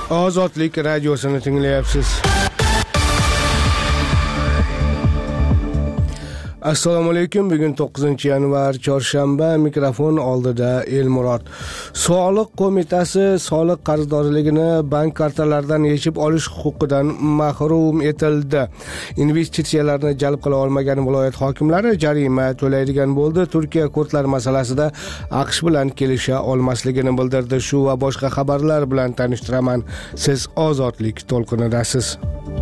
Ozodlik radiosini tinglayapsiz. Assalomu alaykum. Bugun 9-yanvar chorshanba. Mikrofon oldida Elmurod. Soliq qo'mitasi soliq qarzdorligini bank kartalaridan yechib olish huquqidan mahrum etildi. Investitsiyalarni jalb qila olmagan viloyat hokimlari jarima to'laydigan bo'ldi. Turkiya kurdlar masalasida AQSh bilan kelisha olmasligini bildirdi. Shu va boshqa xabarlar bilan tanishtiraman. Siz Ozodlik to'lqinidasiz.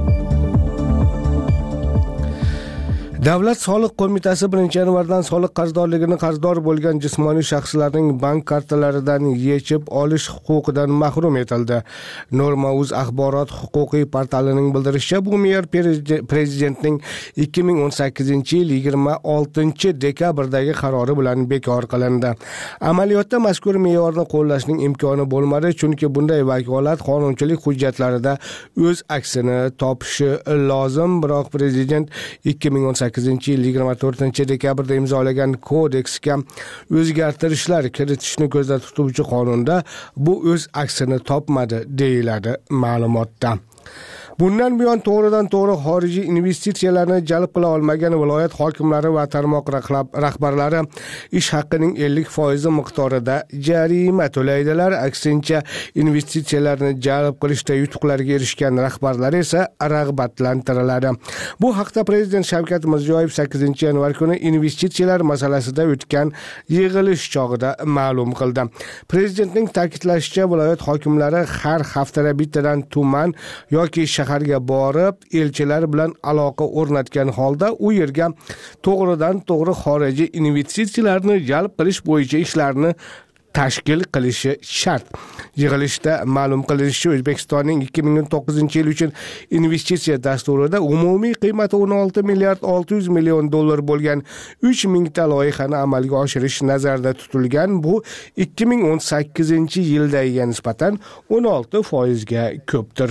Davlat soliq qo'mitasi 1-yanvardan soliq qarzdorligini qarzdor bo'lgan jismoniy shaxslarning bank kartalaridan yechib olish huquqidan mahrum etildi. Norma.uz axborot huquqiy portalining bildirishicha, bu me'yor prezidentning 2018-yil 26-dekabrdagi qarori bilan bekor qilindi. Amaliyotda mazkur me'yorni qo'llashning imkoni bo'lmadi, chunki bunday vakolat qonunchilik hujjatlarida o'z aksini topishi lozim. Biroq prezident 2018-yil 24-dekabrda imzolagan kodeksga o'zgartirishlar kiritishni ko'zda tutuvchi qonunda bu o'z aksini topmadi, deyiladi ma'lumotda. Bundan buyon to'g'ridan-to'g'ri xorijiy investitsiyalarni jalb qila olmagan viloyat hokimlari va tarmoq rahbarlari ish haqining 50% miqdorida jarima to'laydilar. Aksincha, investitsiyalarni jalb qilishda yutuqlarga erishgan rahbarlar esa rag'batlantiriladi. Bu haqda Prezident Shavkat Mirziyoyev 8-yanvar kuni investitsiyalar masalasida o'tgan yig'ilish chog'ida ma'lum qildi. Prezidentning ta'kidlashicha, viloyat hokimlari har haftada bittadan tuman yoki shaharga borib, elchilar bilan aloqa o'rnatgan holda u yerga to'g'ridan-to'g'ri xorijiy investitsiyalarni jalb qilish bo'yicha ishlarni tashkil qilishi shart. Yig'ilishda ma'lum qilinishicha, O'zbekistonning 2009-yil uchun investitsiya dasturida umumiy qiymati 16 milliard 600 million dollar bo'lgan 3000 ta loyihani amalga oshirish nazarda tutilgan. Bu 2018-yildagiga nisbatan 16% ga ko'pdir.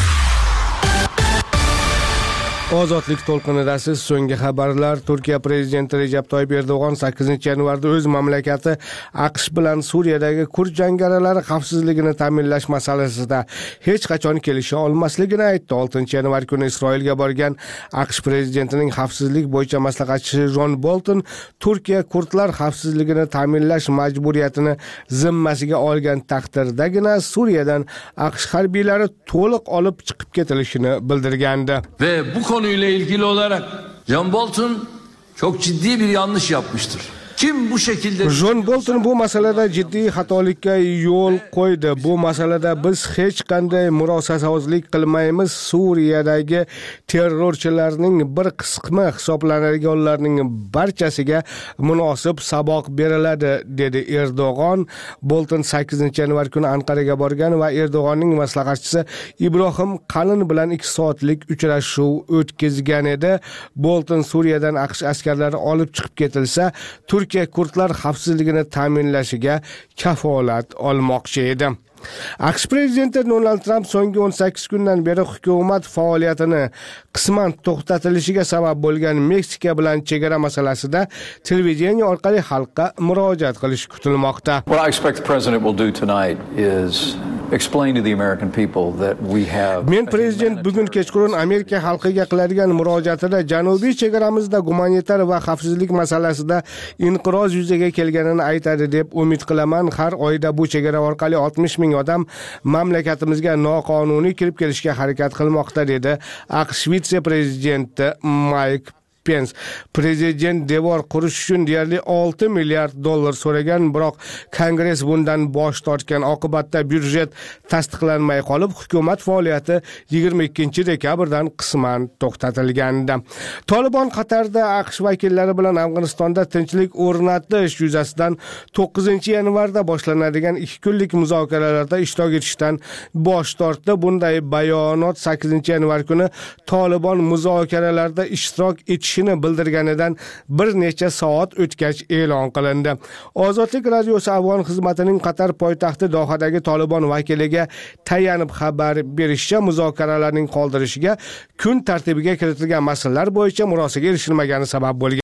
Ozodlik to'lqinidasiz. So'nggi xabarlar. Turkiya prezidenti Recep Tayyip Erdo'g'on 8-yanvarda o'z mamlakati AQSh bilan Suriyadagi kurd jangarilari xavfsizligini ta'minlash masalasida hech qachon kelisha olmasligini aytdi. 6-yanvar kuni Isroilga borgan AQSh prezidentining xavfsizlik bo'yicha maslahatchisi Jon Bolton Turkiya kurdlar xavfsizligini ta'minlash majburiyatini zimmasiga olgan taqdirdagina Suriyadan AQSh harbiylari to'liq olib chiqib ketilishini bildirgandi. Ve bu konuyla ilgili olarak John Bolton çok ciddi bir yanlış yapmıştır. Kim bu şekilde... John Bolton bu masalada jiddiy xatolikka yo'l qo'ydi. Bu masalada biz hech qanday murosasozlik qilmaymiz. Suriyadagi terrorchilarning bir qismi hisoblanadiganlarning barchasiga munosib saboq beriladi, dedi Erdo'g'on. Bolton 8-yanvar kuni Anqaraga borgan va Erdo'g'onning maslahatchisi Ibrohim Qalin bilan 2 soatlik uchrashuv o'tkazgan edi. Bolton Suriyadan AQSh askarlari olib chiqib ketilsa, Turkiya kurdlar xavfsizligini ta'minlashiga kafolat olmoqchi edi. AQSh prezidenti Donald Trump so'nggi 18 kundan beri hukumat faoliyatini qisman to'xtatilishiga sabab bo'lgan Meksika bilan chegara masalasida televideniya orqali xalqqa murojaat qilishi kutilmoqda. What I expect the president will do tonight is explain to the American people that we have... Men prezident bugun kechqurun Amerika xalqiga qiladigan murojaatida janubiy chegaramizda gumanitar va xavfsizlik masalasida inqiroz yuzaga kelganini aytadi deb umid qilaman. Har oyda bu chegara orqali 60 ming odam mamlakatimizga noqonuniy kirib kelishga harakat qilmoqda, dedi AQSh vitse-prezidenti Mike Pence. Prezident devor qurish uchun deyarli 6 milliard dollar so'ragan, biroq Kongress bundan bosh tortgan. Oqibatda byudjet tasdiqlanmay qolib, hukumat faoliyati 22-dekabrdan qisman to'xtatilgandi. Tolibon Qatarda AQSh vakillari bilan Afg'onistonda tinchlik o'rnatish yuzasidan 9-yanvarda boshlanadigan 2 kunlik muzokaralarda ishtirok etishdan bosh tortdi. Bunday bayonot 8-yanvar kuni Tolibon muzokaralarda ishtirok etish bildirganidan bir necha soat o'tgach e'lon qilindi. Ozodlik radiosi Afg'on xizmatining Qatar poytaxti Dohadagi Tolibon vakiliga tayanib xabar berishicha, muzokaralarning qoldirishiga kun tartibiga kiritilgan masalalar bo'yicha murosaga erishilmagani sabab bo'lgan.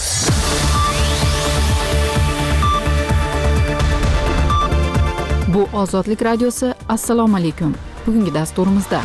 Bu Ozodlik radiosi, assalomu alaykum. Bugungi dasturimizda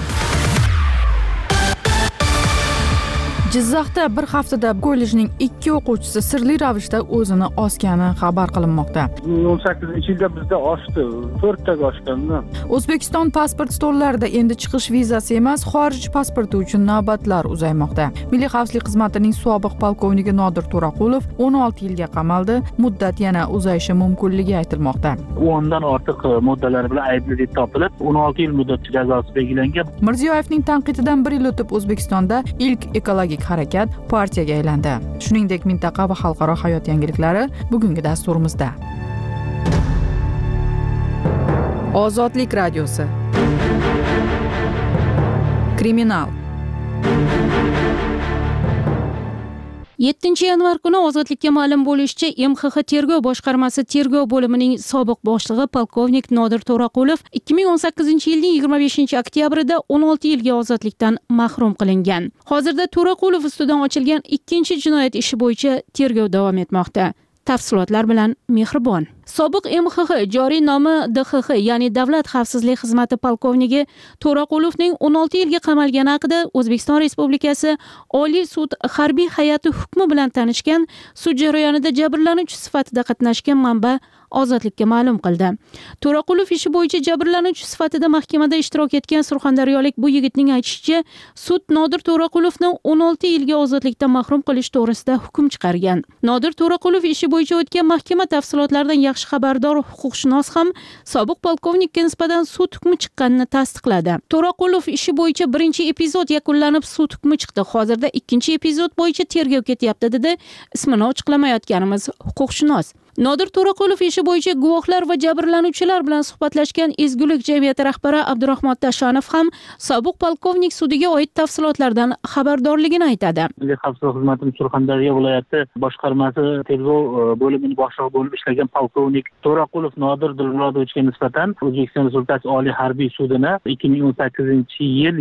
Jizzaxda bir haftada kollejning 2 o'quvchisi sirli ravishda o'zini osgani xabar qilinmoqda. 18-yilda bizda oshdi, 4 taga oshganda. O'zbekiston pasport stollarida endi chiqish vizasi emas, xorij pasporti uchun navbatlar uzaymoqda. Milliy xavfsizlik xizmatining sobiq polkovniki Nodir To'raqulov 16 yilga qamaldi. Muddat yana uzayishi mumkinligi aytilmoqda. 10 dan ortiq moddalar bilan aybli deb topilib, 16 yil muddat jazosi belgilangan. Mirziyoyevning tanqididan 1 yil o'tib O'zbekistonda ilk ekologik harakat partiyaga aylandi. Shuningdek, mintaqa va xalqaro hayot yangiliklari bugungi dasturimizda. Ozodlik radiosi. Kriminal. 7 yanvar kuni Ozodlikka ma'lum bo'lishicha, MXX tergov boshqarmasi tergov bo'limining sobiq boshlig'i polkovnik Nodir To'raqulov 2018-yilning 25 oktyabrida 16 yilga ozodlikdan mahrum qilingan. Hozirda To'raqulov ustidan ochilgan 2-chi jinoyat ishi bo'yicha tergov davom etmoqda. Tafsilotlar bilan Mehribon. Sobiq MXX joriy nomi DXX, ya'ni Davlat xavfsizlik xizmati polkovniki To'raqulovning 16 yilga qamalgani haqida O'zbekiston Respublikasi Oliy sud harbiy hay'ati hukmi bilan tanishgan, sud jarayonida jabrlanuvchi sifatida qatnashgan manba Ozodlikka ma'lum qildi. To'raqulov ishi bo'yicha jabrlanuvchi sifatida mahkamada ishtirok etgan surxondaryolik bu yigitning aytishicha, sud Nodir To'raqulovni 16 yilga ozodlikdan mahrum qilish to'g'risida hukm chiqargan. Nodir To'raqulov ishi bo'yicha o'tgan mahkama tafsilotlaridan yaxshi xabardor huquqshunos ham sobiq polkovnikka nisbatan sud hukmi chiqqanini tasdiqladi. To'raqulov ishi bo'yicha birinchi epizod yakunlanib, sud hukmi chiqdi. Hozirda ikkinchi epizod bo'yicha tergov ketyapti, dedi ismini ochiqlamayotganimiz huquqshunos. Nodir To'raqulov ishi bo'yicha guvohlar va jabrlanuvchilar bilan suhbatlashgan Ezgulik jamiyati rahbari Abdurahmon Tashanov ham sobiq polkovnik sudiga oid tafsilotlardan xabardorligini aytadi. Milliy xavfsizlik xizmatining Surxondaryo viloyati boshqarmasi tergov bo'limining boshlig'i bo'lib ishlagan polkovnik To'raqulov Nodir Dilmurodovichga nisbatan O'zbekiston Respublikasi Oliy harbiy sudini 2018-yil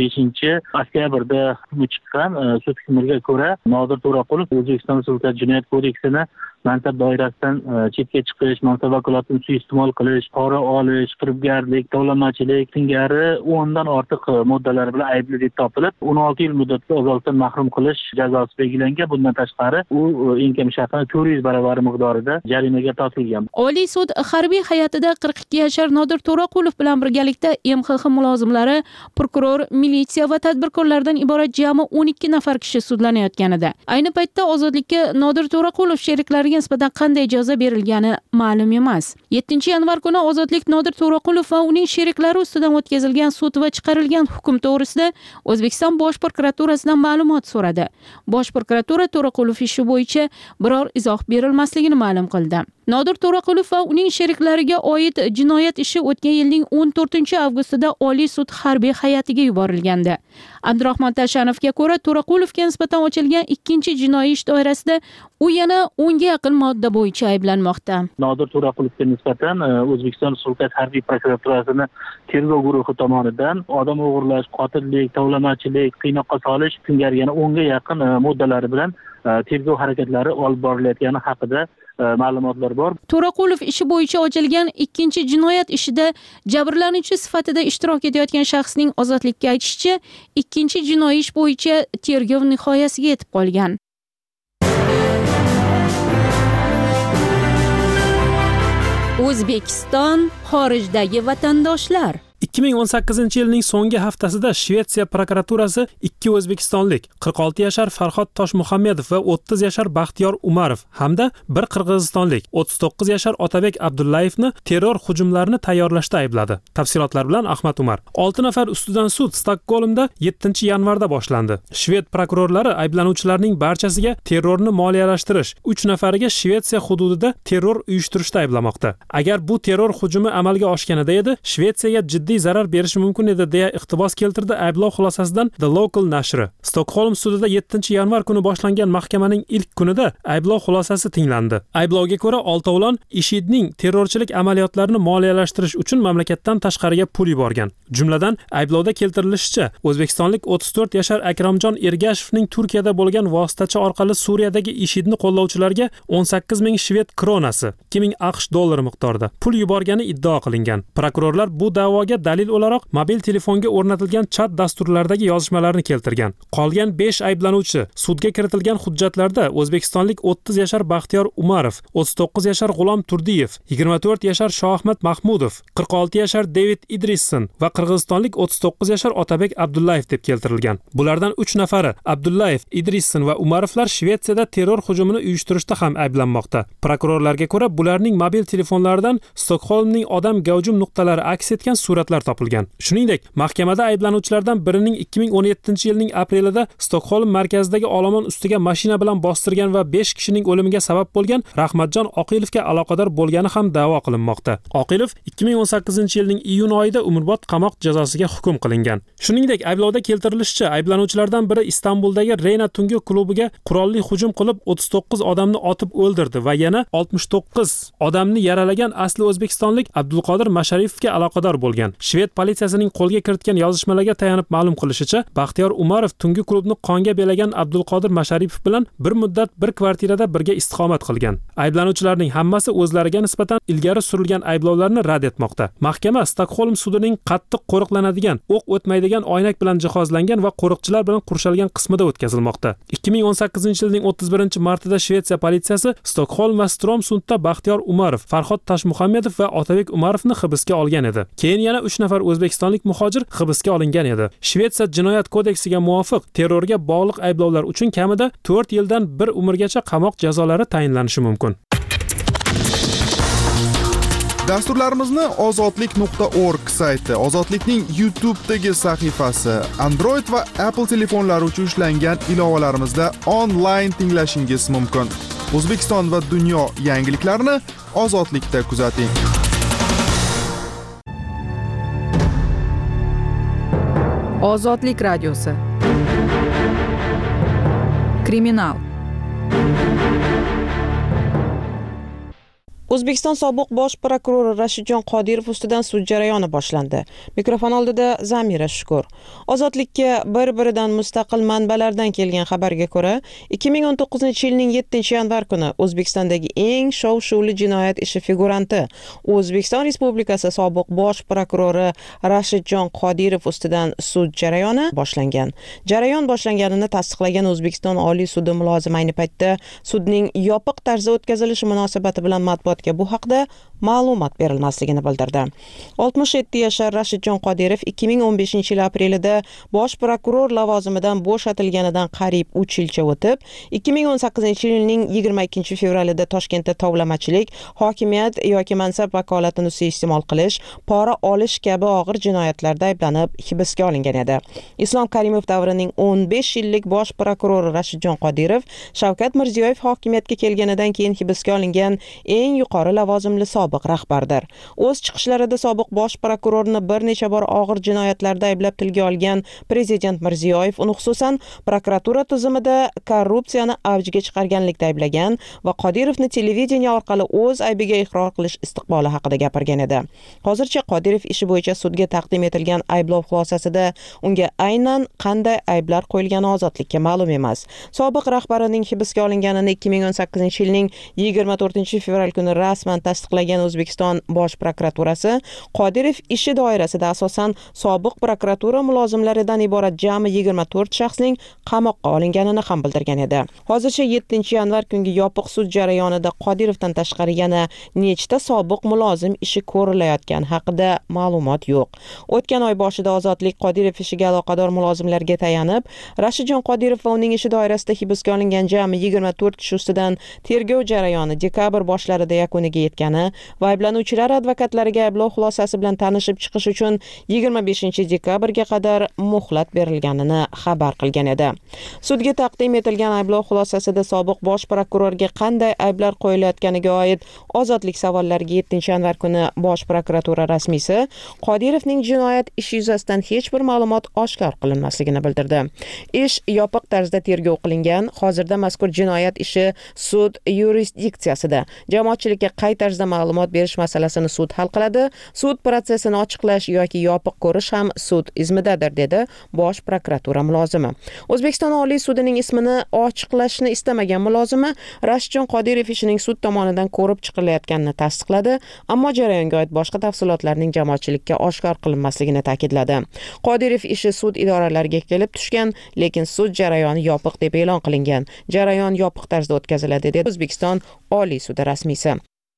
25 oktyabrda hukmi chiqqan. Sud hukmiga ko'ra Nodir To'raqulov O'zbekiston Respublikasi Jinoyat kodeksini mansab doirasidan chetga chiqish, mansab vakolatini suiiste'mol qilish, pora olish, firibgarlik, tovlamachilik singari 10 dan ortiq moddalar bilan aybli deb topilib, 16 yil muddatga ozodlikdan mahrum qilish jazosi belgilangan. Bundan tashqari, u eng kam shaxsni 400 baravari miqdorida jarimaga tortilgan. Oliy sud harbiy hay'atida 42 yashar Nodir To'raqulov bilan birgalikda MXX mulozimlari, prokuror, militsiya va tadbirkorlardan iborat jami 12 nafar kishi sudlanayotgan edi. Ayni paytda ozodlikka Nodir To'raqulov sheriklari nisbatan qanday jazo berilgani ma'lum emas. 7 yanvar kuni ozodlik Nodir To'raqulov va uning sheriklari ustidan o'tkazilgan sud va chiqarilgan hukm to'g'risida O'zbekiston Bosh prokuraturasidan ma'lumot so'radi. Bosh prokuratura To'raqulov ishi bo'yicha biror izoh berilmasligini ma'lum qildi. Nodir To'raqulov va uning sheriklariga oid jinoyat ishi o'tgan yilning 14-avgustida Oliy sud harbiy hay'atiga yuborilgandi. Abdurahmon Tashanovga ko'ra, To'raqulovga nisbatan ochilgan 2-chi jinoiy ish doirasida u yana 10 ga yaqin modda bo'yicha ayblanmoqda. Nodir To'raqulovga nisbatan O'zbekiston Respublikasi harbiy prokuraturasining tergov guruhi tomonidan odam o'g'irlash, qotillik, tovlamachilik, qiynoqqa solish singari yana 10 ga yaqin moddalari bilan tergov harakatlari olib borilayotgani haqida ma'lumotlar bor. To'raqulov ishi bo'yicha ochilgan 2-chi jinoyat ishida jabrlanuvchi sifatida ishtirok etayotgan shaxsning ozodlikka aytishicha, 2-chi jinoiy ish bo'yicha tergov nihoyasiga yetib qolgan. O'zbekiston xorijdagi vatandoshlar. 2018-yilning so'nggi haftasida Shvetsiya prokuraturasi 2 o'zbekistonlik 46 yashar Farhod Toshmuhammedov va 30 yashar Baxtiyor Umarov hamda bir qirg'izistonlik 39 yashar Otabek Abdullayevni terror hujumlarini tayyorlashda aybladi. Tafsilotlar bilan Ahmad Umar. 6 nafar ustidan sud Stokgolmda 7 yanvarda boshlandi. Shved prokurorlari ayblanuvchilarning barchasiga terrorni moliyalashtirish, 3 nafariga Shvetsiya hududida terror uyushtirishda ayblamoqda. Agar bu terror hujumi amalga oshganida edi, Shvetsiyaga jiddiy moddiy zarar berishi mumkin edi deya iqtibos keltirdi ayblov xulosasidan The Local nashri. Stockholm sudida 7-yanvar kuni boshlangan mahkamaning ilk kunida ayblov xulosasi tinglandi. Ayblovga ko'ra, oltovlon IShIDning terrorchilik amaliyotlarini moliyalashtirish uchun mamlakatdan tashqariga pul yuborgan. Jumladan, ayblovda keltirilishicha, O'zbekistonlik 34 yashar Akramjon Ergashevning Turkiyada bo'lgan vositachi orqali Suriyadagi IShIDni qo'llovchilarga 18 ming shved kronasi, 2 ming AQSh dollari miqdorida pul yuborgani iddao qilingan. Prokurorlar bu da'voga dalil o'laroq mobil telefonga o'rnatilgan chat dasturlaridagi yozishmalarni keltirgan. Qolgan 5 ayblanuvchi sudga kiritilgan hujjatlarda O'zbekistonlik 30 yashar Baxtiyor Umarov, 39 yashar G'ulom Turdiyev, 24 yashar Shoahmad Mahmudov, 46 yashar David Idrisson va qirg'izistonlik 39 yashar Otabek Abdullayev deb keltirilgan. Bulardan 3 nafari Abdullayev, Idrisson va Umarovlar Shvetsiyada terror hujumini uyushtirishda ham ayblanmoqda. Prokurorlarga ko'ra, bularning mobil telefonlaridan Stockholmning odam gavjum nuqtalari aks etgan suratlar topilgan. Shuningdek, mahkamada ayblanuvchilardan birining 2017-yilning aprelida Stockholm markazidagi olomon ustiga mashina bilan bostirgan va 5 kishining o'limiga sabab bo'lgan Rahmatjon Oqilovga aloqador bo'lgani ham da'vo qilinmoqda. Oqilov 2018-yilning iyun oyida umrbod qamoq jazosiga hukm qilingan. Shuningdek, ayblovda keltirilishicha, ayblanuvchilardan biri Istanbuldagi Reyna tungi klubiga qurolli hujum qilib 39 odamni otib o'ldirdi va yana 69 odamni yaralagan asli o'zbekistonlik Abdulqodir Masharipovga aloqador bo'lgan. Shved politsiyasining qo'lga kiritgan yozishmalarga tayanib ma'lum qilishicha, Baxtiyor Umarov tungi klubni qonga belagan Abdulqodir Masharipov bilan bir muddat bir kvartirada birga istiqomat qilgan. Ayblanuvchilarning hammasi o'zlariga nisbatan ilgari surilgan ayblovlarni rad etmoqda. Mahkama Stockholm sudining qattiq qo'riqlanadigan, o'q o'tmaydigan oynak bilan jihozlangan va qo'riqchilar bilan qurshalgan qismida o'tkazilmoqda. 2018-yilning 31-martida Shvetsiya politsiyasi Stockholm va Stromsundda Baxtiyor Umarov, Farhod Toshmuhammedov va Otabek Umarovni hibsga olgan edi. Keyin yana 3 nafar o'zbekistonlik muhojir hibsga olingan edi. Shvetsiya jinoyat kodeksiga muvofiq terrorga bog'liq ayblovlar uchun kamida 4 yildan 1 umrgacha qamoq jazolari tayinlanishi mumkin. Dasturlarimizni ozodlik.org sayti, Ozodlikning YouTube'dagi sahifasi, Android va Apple telefonlari uchun ishlangan ilovalarimizda onlayn tinglashingiz mumkin. O'zbekiston va dunyo yangiliklarini Ozodlikda kuzating. Ozodlik radiosi. Kriminal. O'zbekiston sobiq bosh prokurori Rashidjon Qodirov ustidan sud jarayoni boshlandi. Mikrofon oldida Zamira Shukur. Ozodlikka bir-biridan mustaqil manbalardan kelgan xabarga ko'ra, 2019-yilning 7-yanvar kuni O'zbekistondagi eng shov-shuvli jinoyat ishi figuranti, O'zbekiston Respublikasi sobiq bosh prokurori Rashidjon Qodirov ustidan sud jarayoni boshlangan. Jarayon boshlanganini tasdiqlagan O'zbekiston Oliy sudi mulozimi ayni paytda sudning yopiq tarzda o'tkazilishi munosabati bilan matbuot bu haqda ma'lumot berilmasligini bildirdi. 67 yashar Rashidjon Qodirov 2015-yil aprelida bosh prokuror lavozimidan bo'shatilganidan qariyb 3 yilcha o'tib, 2018-yilning 22-fevralida Toshkentda tovlamachilik, hokimiyat yoki mansab vakolatini suiiste'mol qilish, pora olish kabi og'ir jinoyatlarda ayblanib hibsga olingan edi. Islom Karimov davrining 15 yillik bosh prokurori Rashidjon Qodirov Shavkat Mirziyoyev hokimiyatga kelganidan keyin hibsga olingan eng yuqori lavozimli sobiq rahbardir. O'z chiqishlarida sobiq bosh prokurorni bir necha bor og'ir jinoyatlarda ayblab tilga olgan Prezident Mirziyoyev uni xususan prokuratura tizimida korrupsiyani avjiga chiqarganlikda ayblagan va Qodirovni televideniya orqali o'z aybiga iqror qilish istiqboli haqida gapirgan edi. Hozircha Qodirov ishi bo'yicha sudga taqdim etilgan ayblov xulosasida unga aynan qanday ayblar qo'yilgani ozodlikka ma'lum emas. Sobiq rahbarining hibsga olinganini 2018-yilning 24-fevral kuni rasman tasdiqlagan O'zbekiston bosh prokuraturasi Qodirov ishi doirasida asosan sobiq prokuratura mulozimlaridan iborat jami 24 shaxsning qamoqqa olinganini ham bildirgan edi. Hozircha 7-yanvar kungi yopiq sud jarayonida Qodirovdan tashqari yana nechta sobiq mulozim ishi ko'rilayotgani haqida ma'lumot yo'q. O'tgan oy boshida Ozodlik Qodirov ishiga aloqador mulozimlarga tayanib, Rashidjon Qodirov va uning ishi doirasida hibsga olingan jami 24 kishi ustidan tergov jarayoni dekabr boshlarida yakuniga yetgani va ayblanuvchilar advokatlariga ayblov xulosasi bilan tanishib chiqish uchun 25 dekabrga qadar muhlat berilganini xabar qilgan edi. Sudga taqdim etilgan ayblov xulosasida sobiq bosh prokurorga qanday ayblar qo'yilayotganiga oid ozodlik savollariga 7-yanvar kuni Bosh prokuratura rasmiysi Qodirovning jinoyat ishi yuzasidan hech bir ma'lumot oshkor qilinmasligini bildirdi. Ish yopiq tarzda tergov qilingan. Hozirda mazkur jinoyat ishi sud yurisdiksiyasida. Jamoatchilikka qay tarzda ma'lumot berish masalasini sud hal qiladi. Sud protsessini ochiqlash yoki yopiq ko'rish ham sud izmidadir, dedi Bosh prokuratura mulozimi. O'zbekiston Oliy sudining ismini ochiqlashni istamagan mulozimi Rashidjon Qodirov ishining sud tomonidan ko'rib chiqilayotganini tasdiqladi, ammo jarayonga oid boshqa tafsilotlarning jamoatchilikka oshkor qilinmasligini ta'kidladi. Qodirov ishi sud idoralariga kelib tushgan, lekin sud jarayoni yopiq deb e'lon qilingan. Jarayon yopiq tarzda o'tkaziladi, dedi O'zbekiston Oliy sudi rasmiysi.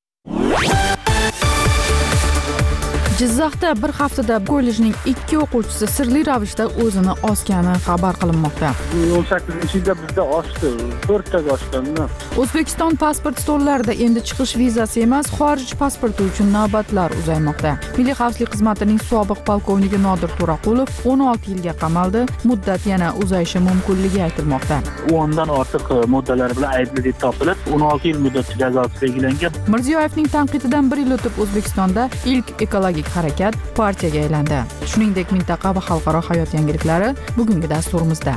Jizzaxda bir haftada kollejning 2 o'quvchisi sirli ravishda o'zini osgani xabar qilinmoqda. 18-yilda bizda oshdi, 4 taga oshganmi? O'zbekiston pasport stollarida endi chiqish vizasi emas, xorij pasporti uchun navbatlar uzaymoqda. Milliy xavfsizlik xizmatining sobiq polkovniki Nodir To'raqulov 16 yilga qamaldi. Muddat yana uzayishi mumkinligi aytilmoqda. 10 dan ortiq moddalar bilan aybli deb topilib, 16 yil muddat jazosi belgilangan. Mirziyoyevning tanqididan 1 yil o'tib O'zbekistonda ilk ekologik harakat partiyaga aylandi. Shuningdek, mintaqa va xalqaro hayot yangiliklari bugungi dasturimizda.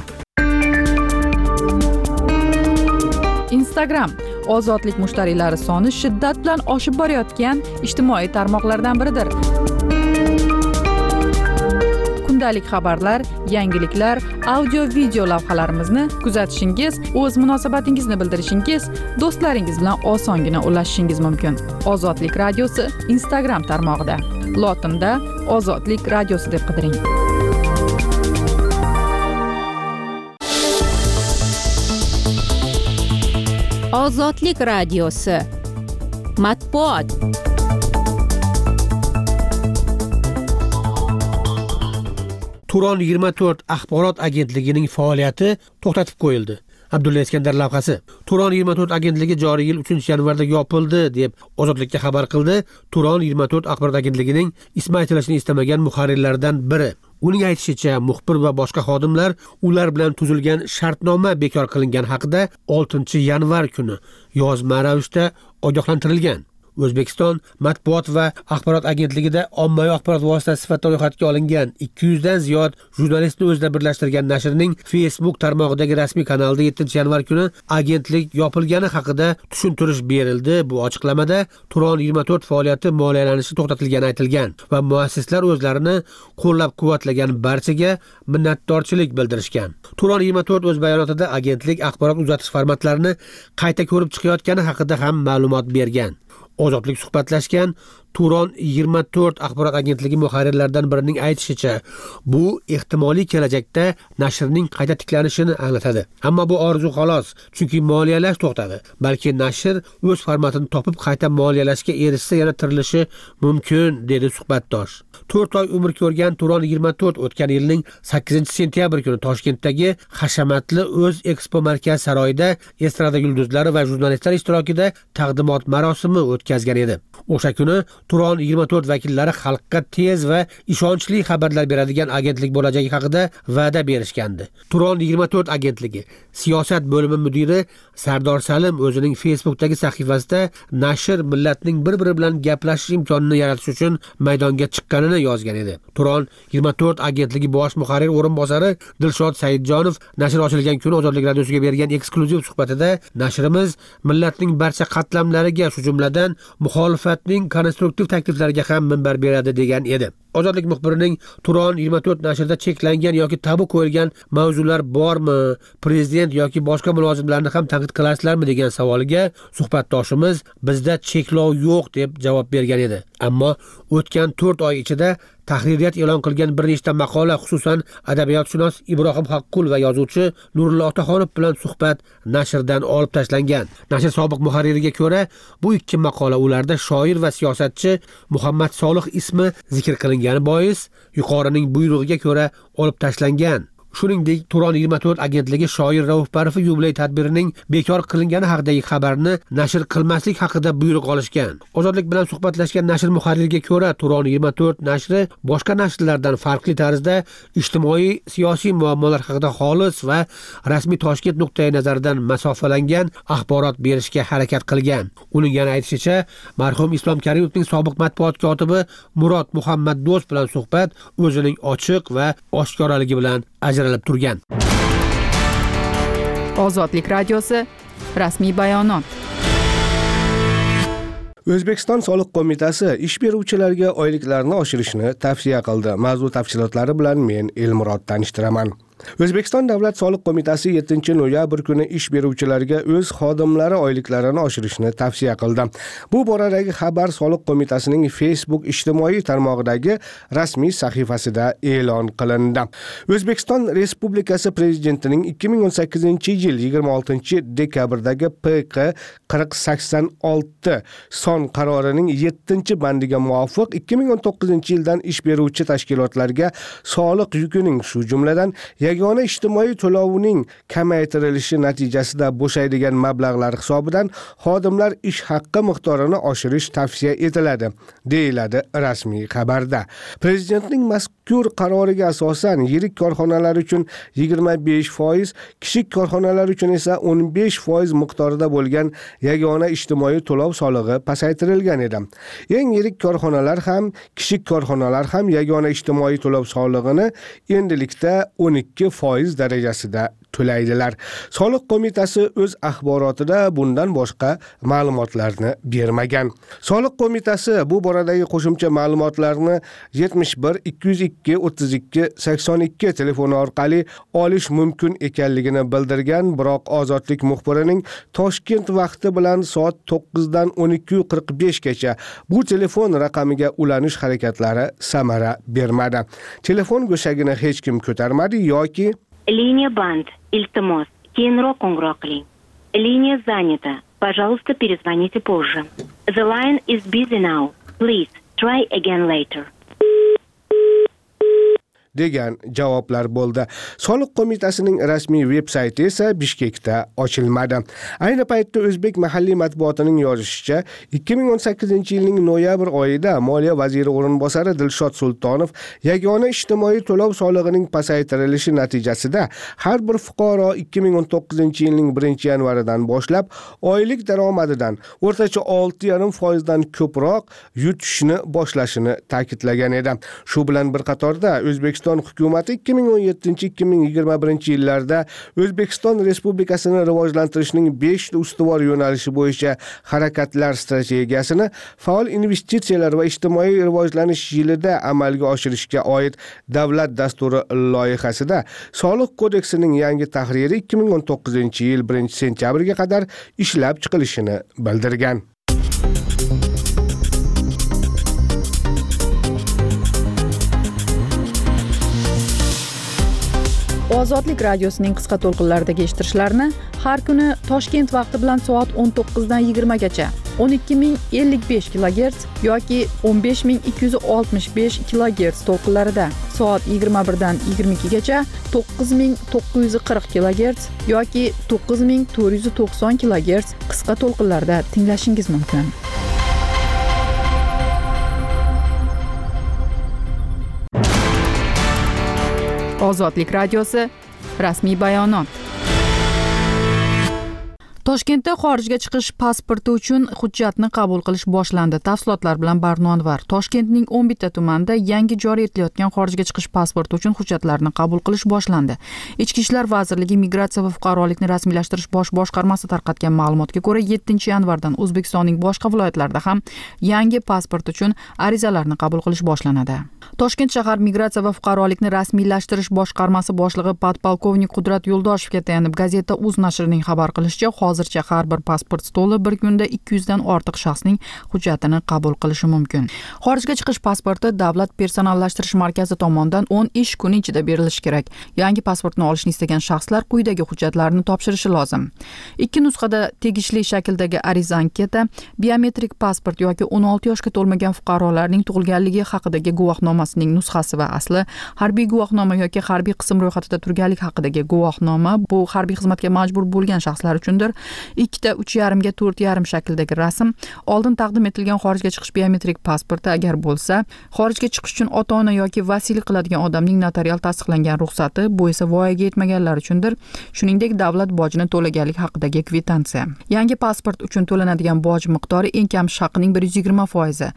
Instagram ozodlik mushtariylari soni shiddat bilan oshib borayotgan ijtimoiy tarmoqlardan biridir. Kundalik xabarlar, yangiliklar, audio-video lavhalarimizni kuzatishingiz, o'z munosabatingizni bildirishingiz, do'stlaringiz bilan osongina ulashishingiz mumkin. Ozodlik radiosi Instagram tarmog'ida. Lotinda Ozodlik radiosi deb qidiring. Ozodlik radiosi. Matbuot. Turon 24 axborot agentligining faoliyati to'xtatib qo'yildi. Abdulla Iskandar lavhasi. Turon 24 agentligi joriy yil 3-yanvarda yopildi deb Ozodlikka xabar qildi. Turon 24 axborot agentligining ismi aytilishini istamagan muharrirlardan biri. Uning aytishicha, muxbir va boshqa xodimlar ular bilan tuzilgan shartnoma bekor qilingan haqida 6-yanvar kuni yozma ravishda ogohlantirilgan. O'zbekiston matbuot va axborot agentligida ommaviy axborot vositasi sifatida ro'yxatga olingan 200 dan ziyod jurnalistni o'zida birlashtirgan nashrning Facebook tarmog'idagi rasmiy kanalida 7-yanvar kuni agentlik yopilgani haqida tushuntirish berildi. Bu ochiqlamada Turon 24 faoliyati moliyalanishi to'xtatilgani aytilgan va muassislar o'zlarini qo'llab-quvvatlagan barchaga minnatdorchilik bildirishgan. Turon 24 o'z bayonotida agentlik axborot uzatish formatlarini qayta ko'rib chiqayotgani haqida ham ma'lumot bergan. Ozodlik suhbatlashgan Turon 24 axborot agentligi muharrirlaridan birining aytishicha, bu ehtimoliy kelajakda nashrning qayta tiklanishini anglatadi. Ammo bu orzu xolos, chunki moliyalash to'xtadi. Balki nashr o'z formatini topib qayta moliyalashga erishsa yana tirilishi mumkin, dedi suhbatdosh. 4 oy umr ko'rgan Turon 24 o'tgan yilning 8-sentyabr kuni Toshkentdagi hashamatli o'z ekspo markaz saroyida estrada yulduzlari va jurnalistlar ishtirokida taqdimot marosimi o'tkazgan edi. O'sha kuni Turon 24 vakillari xalqqa tez va ishonchli xabarlar beradigan agentlik bo'lajagi haqida va'da berishgandi. Turon 24 agentligi siyosat bo'limi mudiri Sardor Salim o'zining Facebook'dagi sahifasida nashr millatning bir-biri bilan gaplashish imkonini yaratish uchun maydonga chiqqanini yozgan edi. Turon 24 agentligi bosh muharrir o'rinbosari Dilshod Saidjonov nashr ochilgan kuni Ozodlik radiosiga bergan eksklyuziv suhbatida nashrimiz millatning barcha qatlamlariga, shu jumladan muxolifatning konstruktiv takliflariga ham minbar beradi degan edi. Ozodlik muxbirining Turon 24 nashrida cheklangan yoki tabu qo'yilgan mavzular bormi? Prezident yoki boshqa mulozimlarni ham tanqid qilasizlarmi degan savoliga suhbatdoshimiz bizda cheklov yo'q deb javob bergan edi. Ammo o'tgan 4 oy ichida tahririyat e'lon qilgan bir nechta maqola, xususan adabiyotshunos Ibrohim Haqqul va yozuvchi Nurullo Otaxonov bilan suhbat nashrdan olib tashlangan. Nashr sobiq muharririga ko'ra, bu 2 maqola ularda shoir va siyosatchi Muhammad Solih ismi zikr qilingani bois yuqorining buyrug'iga ko'ra olib tashlangan. Shuningdek, Turon 24 agentligi shoir Rauf Parfi yubiley tadbirining bekor qilingani haqidagi xabarni nashr qilmaslik haqida buyruq olishgan. Ozodlik bilan suhbatlashgan nashr muharririga ko'ra, Turon 24 nashri boshqa nashrlardan farqli tarzda ijtimoiy, siyosiy muammolar haqida xolis va rasmiy Toshkent nuqtai nazaridan masofalangan axborot berishga harakat qilgan. Uning yana aytishicha, marhum Islom Karimovning sobiq matbuot kotibi Murod Muhammad Do'st bilan suhbat o'zining ochiq va oshkoraligi bilan ajralib turgan. Ozodlik radiosi rasmiy bayonot. O'zbekiston soliq qo'mitasi ish beruvchilarga oyliklarini oshirishni tavsiya qildi. Mavzu tafsilotlari bilan men Elmurod tanishtiraman. O'zbekiston Davlat soliq qo'mitasi 7-noyabr kuni ish beruvchilarga o'z xodimlari oyliklarini oshirishni tavsiya qildi. Bu boradagi xabar soliq qo'mitasining Facebook ijtimoiy tarmog'idagi rasmiy sahifasida e'lon qilindi. O'zbekiston Respublikasi Prezidentining 2018-yil 26-dekabrdagi PQ 4086 son qarorining 7-bandiga muvofiq 2019-yildan ish beruvchi tashkilotlarga soliq yukining, shu jumladan yagona ijtimoiy to'lovining kamaytirilishi natijasida bo'shaydigan mablag'lar hisobidan xodimlar ish haqqi miqdorini oshirish tavsiya etiladi, deyiladi rasmiy xabarda. Prezidentning mazkur qaroriga asosan yirik korxonalar uchun 25%, kichik korxonalar uchun esa 15% miqdorida bo'lgan yagona ijtimoiy to'lov solig'i pasaytirilgan edi. Eng yirik korxonalar ham, kichik korxonalar ham yagona ijtimoiy to'lov solig'ini endilikda 12% darajasida to'laydilar. Soliq qo'mitasi o'z axborotida bundan boshqa ma'lumotlarni bermagan. Soliq qo'mitasi bu boradagi qo'shimcha ma'lumotlarni 71 202 32 82 telefoni orqali olish mumkin ekanligini bildirgan, biroq Ozodlik muxbirining Toshkent vaqti bilan soat 9 dan 12:45 gacha bu telefon raqamiga ulanish harakatlari samara bermadi. Telefon go'shagini hech kim ko'tarmadi yoki Линия банд, Iltimos, keyinroq qo'ng'iroq qiling. Линия занята. Пожалуйста, перезвоните позже. The line is busy now. Please try again later. degan javoblar bo'ldi. Soliq qo'mitasining rasmiy veb-sayti esa Bishkekda ochilmadi. Ayni paytda o'zbek mahalliy matbuotining yozishicha, 2018-yilning noyabr oyida Moliya vaziri o'rinbosari Dilshod Sultonov yagona ijtimoiy to'lov solig'ining pasaytirilishi natijasida har bir fuqaro 2019-yilning 1-yanvaridan boshlab oylik daromadidan o'rtacha 6,5% dan ko'proq yutishni boshlashini ta'kidlagan edi. Shu bilan bir qatorda O'zbekiston hukumati 2017-2021 yillarda O'zbekiston Respublikasini rivojlantirishning 5 ustuvor yo'nalishi bo'yicha harakatlar strategiyasini faol investitsiyalar va ijtimoiy rivojlanish yilida amalga oshirishga oid davlat dasturi loyihasida Soliq kodeksining yangi tahriri 2019-yil 1-sentyabrga qadar ishlab chiqilishini bildirgan. Ozodlik radiosining qisqa to'lqinlaridagi eshittirishlarni har kuni Toshkent vaqti bilan soat 19 dan 20 gacha 12055 kHz yoki 15265 kHz to'lqinlarida, soat 21 dan 22 gacha 9940 kHz yoki 9490 kHz qisqa to'lqinlarda tinglashingiz mumkin. Ozodlik radiosi rasmiy bayonot. Toshkentda xorijga chiqish pasporti uchun hujjatni qabul qilish boshlandi. Tafsilotlar bilan Barno Anvar. Toshkentning 11 ta tumanida yangi joriy etilayotgan xorijga chiqish pasporti uchun hujjatlarni qabul qilish boshlandi. Ichki ishlar vazirligi Migratsiya va fuqarolikni rasmiylashtirish bosh boshqarmasi tarqatgan ma'lumotga ko'ra, 7-yanvardan O'zbekistonning boshqa viloyatlarida ham yangi pasport uchun arizalarni qabul qilish boshlanadi. Toshkent shahar Migratsiya va fuqarolikni rasmiylashtirish boshqarmasi boshlig'i podpolkovnik Qudrat Yo'ldoshevga tayanib gazeta.uz nashrining xabar qilishicha, hozircha har bir pasport stoli bir kunda 200 dan ortiq shaxsning hujjatini qabul qilishi mumkin. Xorijga chiqish pasporti davlat personallashtirish markazi tomonidan 10 ish kuni ichida berilishi kerak. Yangi pasportni olishni istagan shaxslar quyidagi hujjatlarni topshirishi lozim. 2 nusxada tegishli shakldagi ariza anketa, biometrik pasport yoki 16 yoshga to'lmagan fuqarolarning tug'ilganligi haqidagi guvohnomasining nusxasi va asli, harbiy guvohnoma yoki harbiy qism ro'yxatida turganlik haqidagi guvohnoma, bu harbiy xizmatga majbur bo'lgan shaxslar uchundir. 2 ta 3,5 ga 4,5 shakldagi rasm, oldin taqdim etilgan xorijga chiqish biometrik pasporti agar bo'lsa, xorijga chiqish uchun ota-ona yoki vasiylik qiladigan odamning notarial tasdiqlangan ruxsati, bu esa voyaga yetmaganlar uchundir. Shuningdek, davlat bojini to'laganlik haqidagi kvitansiya. Yangi pasport uchun to'lanadigan boj miqdori eng kam shaqining 120%,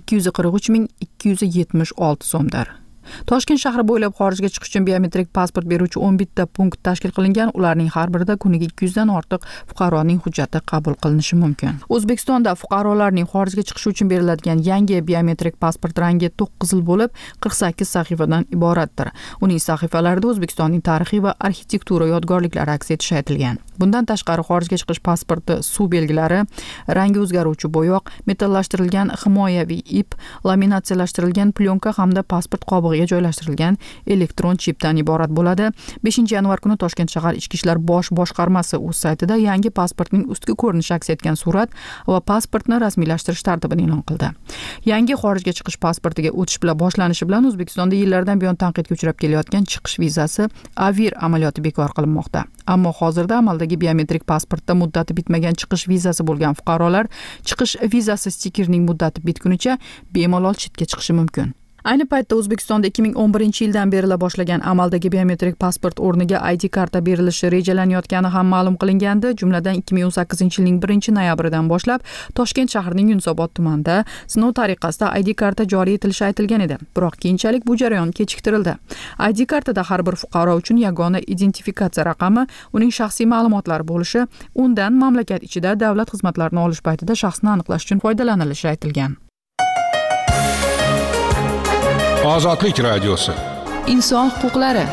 243,276 so'mdir. Toshkent shahri bo'ylab xorijga chiqish uchun biometrik pasport beruvchi 11 ta punkt tashkil qilingan. Ularning har birida kuniga 200 dan ortiq fuqaroning hujjati qabul qilinishi mumkin. O'zbekistonda fuqarolarning xorijga chiqishi uchun beriladigan yangi biometrik pasport rangi to'q qizil bo'lib, 48 sahifadan iboratdir. Uning sahifalarida O'zbekistonning tarixiy va arxitektura yodgorliklari aks etishi aytilgan. Bundan tashqari xorijga chiqish pasporti suv belgilari, rangi o'zgaruvchi bo'yoq, metallashtirilgan himoyaviy ip, laminatsiyalashtirilgan plyonka hamda pasport qobig'iga joylashtirilgan elektron chipdan iborat bo'ladi. 5-yanvar kuni Toshkent shahar Ichki ishlar bosh boshqarmasi o'z saytida yangi pasportning ustki ko'rinishi aks etgan surat va pasportni rasmiylashtirish tartibini e'lon qildi. Yangi xorijga chiqish pasportiga o'tish bilan boshlanishi bilan O'zbekistonda yillardan buyon tanqidga uchrab kelayotgan chiqish vizasi AVIR amaliyoti bekor qilinmoqda. Ammo hozirda amaldagi biometrik pasportda muddati bitmagan chiqish vizasi bo'lgan fuqarolar chiqish vizasi stikerining muddati bitgunicha bemalol chetga chiqishi mumkin. Ayni paytda O'zbekistonda 2011-yildan beri boshlagan amaldagi biometrik pasport o'rniga ID karta berilishi rejalanayotgani ham ma'lum qilingandi. Jumladan 2018-yilning 1-noyabridan boshlab Toshkent shahrining Yunusobod tumanida sinov tariqasida ID karta joriy etilishi aytilgan edi. Biroq keyinchalik bu jarayon kechiktirildi. ID kartada har bir fuqaro uchun yagona identifikatsiya raqami, uning shaxsiy ma'lumotlari bo'lishi, undan mamlakat ichida davlat xizmatlarini olish paytida shaxsni aniqlash uchun foydalanilishi aytilgan. Ozodlik radiosi. Inson huquqlari.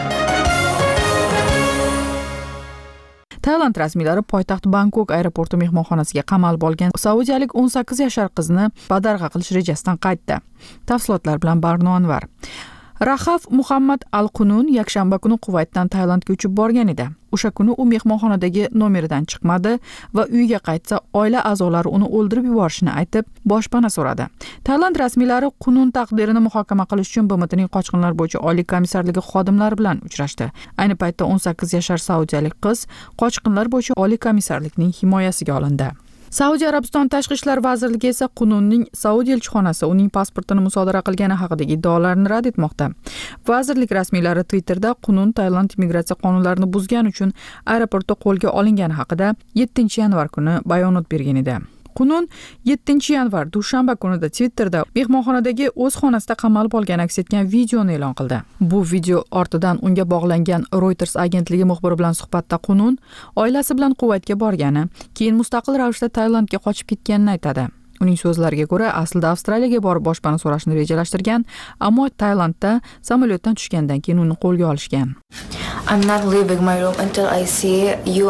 Tailand rasmiylari poytaxt Bangkok aeroporti mehmonxonasiga qamalib olgan saudiyalik 18 yashar qizni badarg'a qilish rejasidan qaytdi. Tafsilotlar bilan Barno Anvar. Rahaf Muhammad Al-Qunun yakshanba kuni Quvaytdan Tailandga uchib borgan edi. O'sha kuni u mehmonxonadagi nomeridan chiqmadi va uyiga qaytsa, oila a'zolari uni o'ldirib yuborishini aytib, boshpana so'radi. Tailand rasmiylari Qunun taqdirini muhokama qilish uchun BMTning qochqinlar bo'yicha oliy komissarligi xodimlari bilan uchrashdi. Ayni paytda 18 yashar saudiyalik qiz qochqinlar bo'yicha oliy komissarlikning himoyasiga olindi. Saudiya Arabiston Tashqi ishlar vazirligi esa Qununning Saudiya elchixonasi uning pasportini musodara qilgani haqidagi iddaolarni rad etmoqda. Vazirlik rasmiylari Twitterda Qunun Tailand immigratsiya qonunlarini buzgani uchun aeroportda qo'lga olingani haqida 7-yanvar kuni bayonot bergan edi. Qunun 7-yanvar dushanba kunida Twitterda mehmonxonadagi o'z xonasida qamalib olgan aks etgan videoni e'lon qildi. Bu video ortidan unga bog'langan Reuters agentligi muxbiri bilan suhbatda Qunun oilasi bilan Quvaytga borgani, keyin mustaqil ravishda Tailandga qochib ketganini aytadi. Uning so'zlariga ko'ra, aslida Avstraliyaga borib boshpana so'rashni rejalashtirgan, ammo Tailandda samolyotdan tushgandan keyin uni qo'lga olishgan. I'm not leaving my room until I see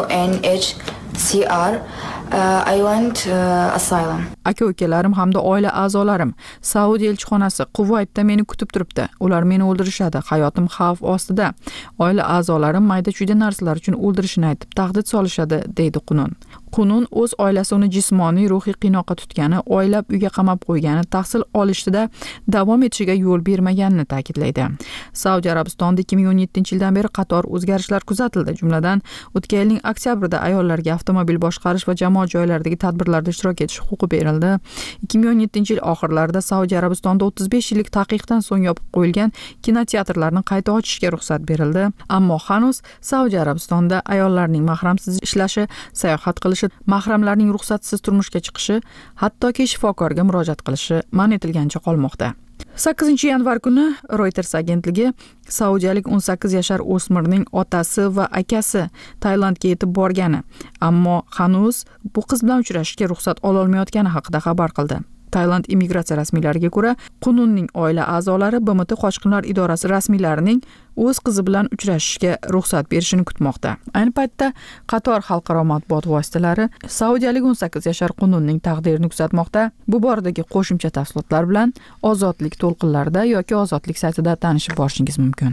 UNHCR. I want asylum. Aka-ukalarim hamda oila a'zolarim Saudiya elchixonasi Quvaytda meni kutib turibdi. Ular meni o'ldirishadi. Hayotim xavf ostida. Oila a'zolarim mayda-chuyda narsalar uchun o'ldirishini aytib, tahdid solishadi, deydi Qunun. Qunun o'z oilasi uni jismoniy, ruhiy qiynoqqa tutgani, oylab uyga qamab qo'ygani, tahsil olishda davom etishiga yo'l bermaganini ta'kidlaydi. Saudiya Arabistonda 2017-yildan beri qator o'zgarishlar kuzatildi. Jumladan, o'tgan yilning oktyabrida ayollarga avtomobil boshqarish va jamoat joylaridagi tadbirlarda ishtirok etish huquqi berildi. 2017-yil oxirlarida Saudiya Arabistonda 35 yillik taqiqdan so'ng yopib qo'yilgan kinoteatrlarni qayta ochishga ruxsat berildi. Ammo hanuz Saudiya Arabistonda ayollarning mahramsiz ishlashi, sayohat qilishi, mahramlarning ruxsatsiz turmushga chiqishi, hattoki shifokorga murojaat qilishi man etilgancha qolmoqda. 8-yanvar kuni Reuters agentligi saudiyalik 18 yashar o'smirning otasi va akasi Tailandga yetib borgani, ammo hanuz bu qiz bilan uchrashishga ruxsat ola olmayotgani haqida xabar qildi. Tailand immigratsiya rasmiylariga ko'ra, Qununning oila a'zolari BMT qochqinlar idorasi rasmiylarining o'z qizi bilan uchrashishga ruxsat berishini kutmoqda. Ayni paytda qator xalqaro matbuot vositalari saudiyalik 18 yashar Qununning taqdirini kuzatmoqda. Bu boradagi qo'shimcha tafsilotlar bilan Ozodlik to'lqinlarida yoki Ozodlik saytida tanishib borishingiz mumkin.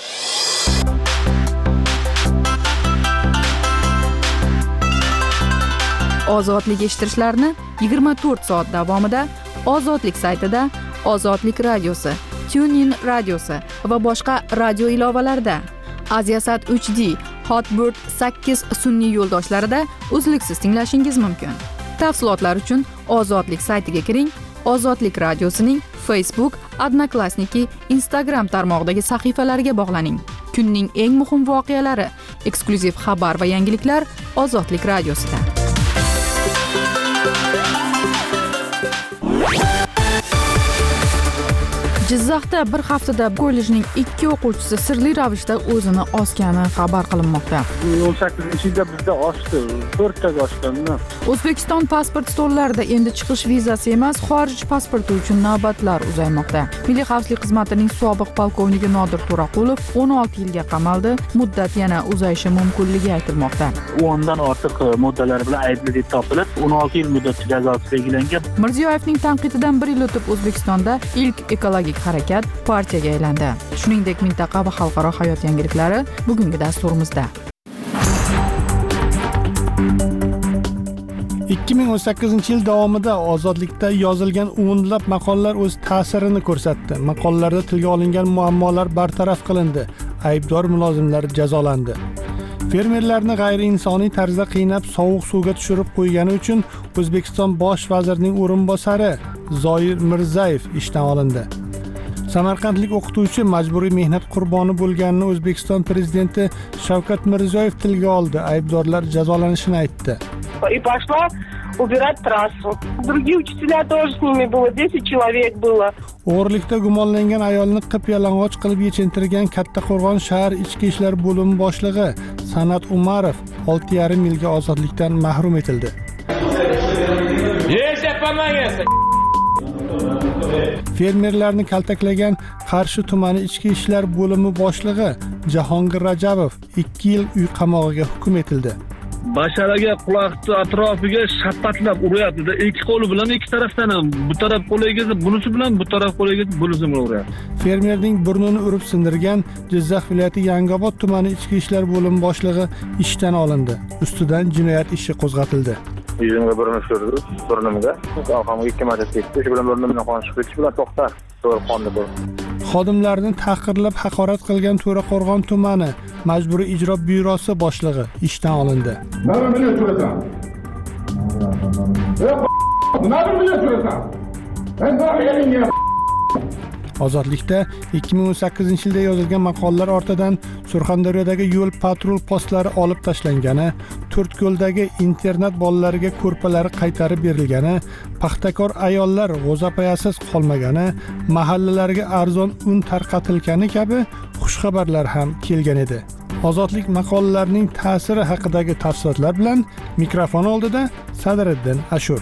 Ozodlik eshittirishlarni 24 soat davomida Ozodlik saytida, Ozodlik radiosi, TuneIn radiosi va boshqa radio ilovalarida, Aziasat 3D, Hotbird 8 sun'iy yo'ldoshlarida uzluksiz tinglashingiz mumkin. Tafsilotlar uchun Ozodlik saytiga kiring. Ozodlik radiosining Facebook, Odnoklassniki, Instagram tarmog'idagi sahifalariga bog'laning. Kunning eng muhim voqealari, eksklyuziv xabar va yangiliklar Ozodlik radiosida. Jizzaxda bir haftada kollejning 2 o'quvchisi sirli ravishda o'zini osgani xabar qilinmoqda. 18-yilda bizda oshdi, 4 taga oshganda. O'zbekiston pasport stollarida endi chiqish vizasi emas, xorij pasporti uchun navbatlar uzaymoqda. Milliy xavfsizlik xizmatining sobiq polkovniki Nodir To'raqulov 16 yilga qamaldi. Muddat yana uzayishi mumkinligi aytilmoqda. 10 dan ortiq moddalar bilan aybli deb topilib, 16 yil muddat jazosi belgilangan. Mirziyoyevning tanqididan 1 yil o'tib O'zbekistonda ilk ekologik harakat partiyaga aylandi. Shuningdek, mintaqa va xalqaro hayot yangiliklari bugungi dasturimizda. 2018-yil davomida Ozodlikda yozilgan o'nlab maqolalar o'z ta'sirini ko'rsatdi. Maqolalarda tilga olingan muammolar bartaraf qilindi. Aybdor mulozimlar jazolandi. Fermerlarni g'ayriinsoniy tarzda qiynab sovuq suvga tushirib qo'ygani uchun O'zbekiston bosh vazirining o'rinbosari Zoir Mirzayev ishdan olindi. Samarqandlik o'qituvchi majburiy mehnat qurboni bo'lganini O'zbekiston prezidenti Shavkat Mirziyoyev tilga oldi. Aybdorlar jazolanishini aytdi. И пошла убирать трассу. Другие учителя тоже с ними было, 10 человек было. O'g'rilikda gumonlangan ayolni qip-yalang'och qilib yechintirgan Kattaqo'rg'on shahar ichki ishlar bo'limi boshlig'i San'at Umarov 6,5 yilga ozodlikdan mahrum etildi. Fermerlarni kaltaklagan Qarshi tumani ichki ishlar bo'limi boshlig'i Jahongir Rajabov 2 yil uy qamog'iga hukm etildi. Basharaga quloqni atrofiga shapatlab uryapti-da, ikki qo'li bilan ikki tarafdan ham, bu taraf qo'liga bunisi bilan, bu taraf qo'liga bunisi bilan uryapti. Fermerning burnini urib sindirgan Jizzax viloyati Yangiobod tumani ichki ishlar bo'limi boshlig'i ishdan olindi. Ustidan jinoyat ishi qo'zg'atildi. Yuzimga burun tushirdi, burnimga. Orqamga 2 marta tekdi, shu bilan burnimdan qon chiqib ketishi bilan to'xtar. To'g'ri qonni bu. Xodimlarni tahqirlab haqorat qilgan To'raqo'rg'on tumani majburiy ijro byurosi boshlig'i ishdan olindi. Nima bilan turasan? Nima bilan turasan? Ozodlikda 2018-yilda yozilgan maqolalar ortidan Surxondaryodagi yo'l patrul postlari olib tashlangani, To'rtko'ldagi internat bolalariga ko'rpalari qaytarib berilgani, paxtakor ayollar g'o'zapayasiz qolmagani, mahallalarga arzon un tarqatilgani kabi xushxabarlar ham kelgan edi. Ozodlik maqolalarining ta'siri haqidagi tafsilotlar bilan mikrofon oldida Sadriddin Ashur.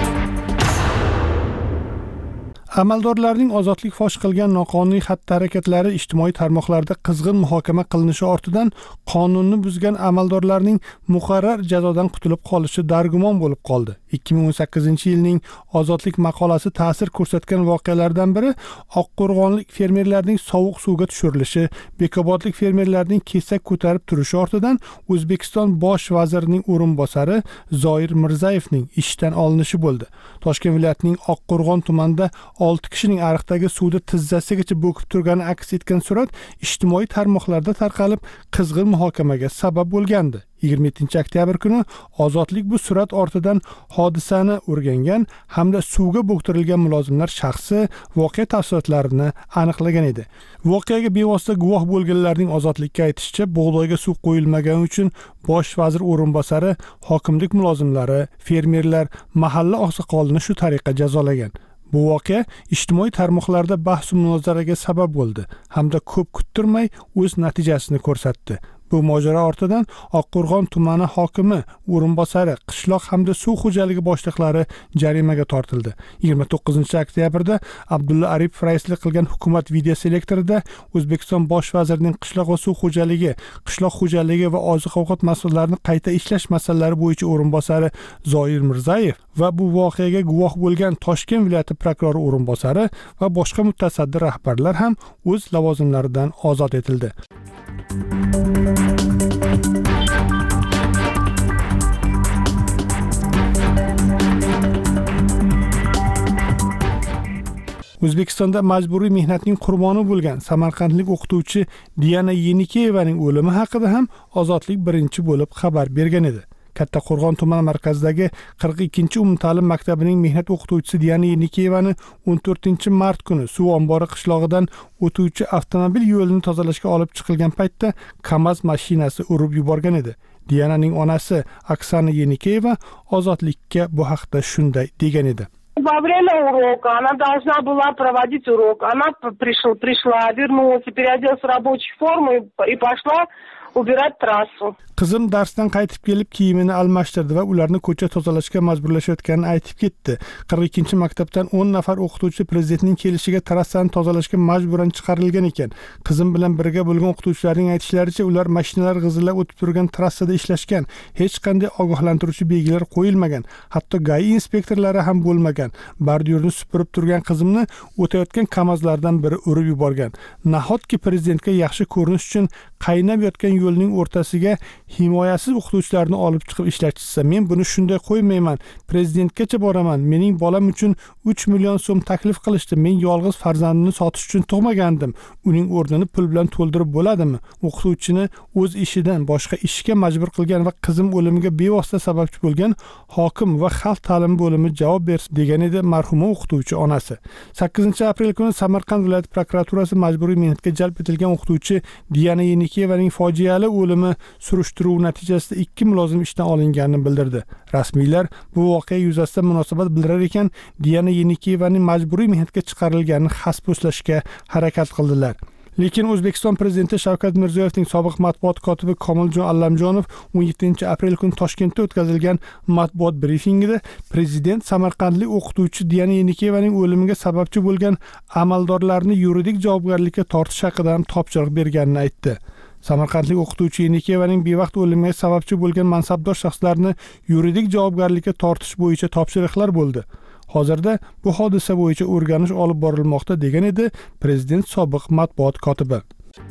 Amaldorlarning ozodlik fosh qilgan noqonuniy xatti-harakatlari ijtimoiy tarmoqlarda qizg'in muhokama qilinishi ortidan qonunni buzgan amaldorlarning muqarrar jazodan qutulib qolishi dargumon bo'lib qoldi. 2018-yilning Ozodlik maqolasi ta'sir ko'rsatgan voqealardan biri Oqqo'rg'onlik fermerlarning sovuq suvga tushirilishi, Bekobodlik fermerlarning kesak ko'tarib turishi ortidan O'zbekiston bosh vazirining o'rinbosari Zoir Mirzayevning ishdan olinishi bo'ldi. Toshkent viloyatining Oqqo'rg'on tumanida 6 kishining ariqdagi suvda tizzasigacha bo'kib turgani aks etgan surat ijtimoiy tarmoqlarda tarqalib qizg'in muhokamaga sabab bo'lgandi. 27-oktyabr kuni Ozodlik bu surat ortidan hodisani o'rgangan hamda suvga bo'ktirilgan mulozimlar shaxsi, voqea tafsilotlarini aniqlagan edi. Voqeaga bevosita guvoh bo'lganlarning Ozodlikka aytishicha, bug'doyga suv qo'yilmagani uchun bosh vazir o'rinbosari, hokimlik mulozimlari, fermerlar, mahalla oqsoqolini shu tariqa jazolagan. Bu voqea ijtimoiy tarmoqlarda bahs-munozaraga sabab bo'ldi hamda ko'p kuttirmay o'z natijasini ko'rsatdi. Bu mojaro ortidan Oqqo'rg'on tumani hokimi o'rinbosari, qishloq hamda suv xo'jaligi boshliqlari jarimaga tortildi. 29-oktyabrda Abdulla Aripov raislik qilgan hukumat videoselektorida O'zbekiston bosh vazirining qishloq va suv xo'jaligi, qishloq xo'jaligi va oziq-ovqat mas'ullarini qayta ishlash masalalari bo'yicha o'rinbosari Zoir Mirzayev va bu voqeaga guvoh bo'lgan Toshkent viloyati prokurori o'rinbosari va boshqa mutasaddi rahbarlar ham o'z lavozimlaridan ozod etildi. O'zbekistonda majburiy mehnatning qurboni bo'lgan samarqandlik o'qituvchi Diana Yenikeyevaning o'limi haqida ham Ozodlik birinchi bo'lib xabar bergan edi. Kattaqo'rg'on tumani markazidagi 42-umumta'lim maktabining mehnat o'qituvchisi Diana Yenikeyevani 14-mart kuni suv ombori qishlog'idan o'tuvchi avtomobil yo'lini tozalashga olib chiqilgan paytda KAMAZ mashinasi urib yuborgan edi. Diananing onasi Oksana Yenikeyeva Ozodlikka bu haqda shunday degan edi. Во время урока она должна была проводить урок. Она пришла, вернулась, переоделась в рабочую форму и пошла убирать трассу. Qizim darsdan qaytib kelib kiyimini almashtirdi va ularni ko'cha tozalashga majburlashayotganini aytib ketdi. 42-maktabdan 10 nafar o'qituvchi prezidentning kelishiga trassani tozalashga majburan chiqarilgan ekan. Qizim bilan birga bo'lgan o'qituvchilarning aytishlaricha, ular mashinalar g'izillab o'tib turgan trassada ishlashgan. Hech qanday ogohlantiruvchi belgilar qo'yilmagan. Hatto GAI inspektorlari ham bo'lmagan. Bordyurni supurib turgan qizimni o'tayotgan KAMAZlardan biri urib yuborgan. Nahotki prezidentga yaxshi ko'rinish uchun qaynab yotgan yo'lning o'rtasiga himoyasiz o'qituvchilarni olib chiqib ishlatishsa, men buni shunday qo'ymayman. Prezidentgacha boraman. Mening bolam uchun 3 million so'm taklif qilishdi. Men yolg'iz farzandimni sotish uchun tug'magandim. Uning o'rnini pul bilan to'ldirib bo'ladimi? O'qituvchini o'z ishidan boshqa ishga majbur qilgan va qizim o'limiga bevosita sababchi bo'lgan hokim va xalq ta'limi bo'limi javob bersin degan edi marhuma o'qituvchi onasi. 8-aprel kuni Samarqand viloyat prokuraturasi majburiy mehnatga jalb etilgan o'qituvchi Diana Yenikeyevaning fojiali o'limi surishtiruv natijasida 2 mulozim ishdan olinganini bildirdi. Rasmiylar bu voqea yuzasidan munosabat bildirar ekan, Diana Yenikeyevaning majburiy mehnatga chiqarilganini xaspo'slashga harakat qildilar. Lekin O'zbekiston prezidenti Shavkat Mirziyoyevning sobiq matbuot kotibi Komiljon Allamjonov 17-aprel kuni Toshkentda o'tkazilgan matbuot brifingida prezident samarqandlik o'qituvchi Diana Yenikeyevaning o'limiga sababchi bo'lgan amaldorlarni yuridik javobgarlikka tortish haqida ham topshiriq berganini aytdi. Samarqandlik o'qituvchi Yenikeyevaning bevaqt o'limiga sababchi bo'lgan mansabdor shaxslarni yuridik javobgarlikka tortish bo'yicha topshiriqlar bo'ldi. Hozirda bu hodisa bo'yicha o'rganish olib borilmoqda degan edi prezident sobiq matbuot kotibi.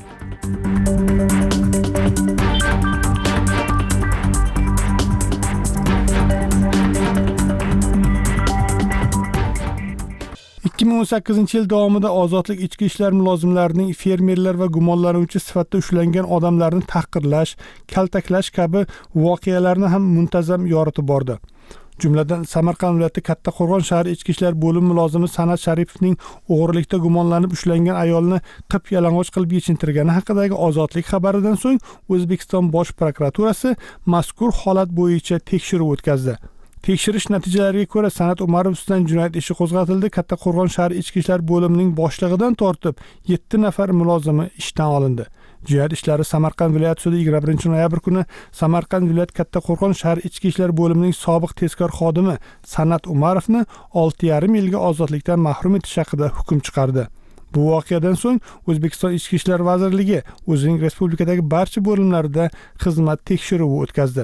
...2018 yil davomida Ozodlik ichki ishlar mulozimlarining fermerlar va gumonlanuvchi sifatida ushlangan odamlarni tahqirlash, kaltaklash kabi voqealarni ham muntazam yoritib bordi. Jumladan Samarqand viloyati Kattaqo'rg'on shahar ichki ishlar bo'limi mulozimi San'at Sharipovning o'g'irlikda gumonlanib ushlangan ayolni qip-yalang'och qilib yechintirgani haqidagi Ozodlik xabaridan so'ng O'zbekiston bosh prokuraturasi mazkur holat bo'yicha tekshiruv o'tkazdi. Tekshirish natijalariga ko'ra San'at Umarov ustidan jinoyat ishi qo'zg'atildi. Kattaqo'rg'on shahar ichki ishlar bo'limining boshlig'idan tortib 7 nafar mulozimi ishdan olindi. Jinoyat ishlari Samarqand viloyat sudi 21-noyabr kuni Samarqand viloyat Kattaqo'rg'on shahar ichki ishlar bo'limining sobiq tezkor xodimi San'at Umarovni 6,5 yilga ozodlikdan mahrum etish haqida hukm chiqardi. Bu voqeadan so'ng O'zbekiston Ichki ishlar vazirligi o'zining respublikadagi barcha bo'limlarida xizmat tekshiruvi o'tkazdi.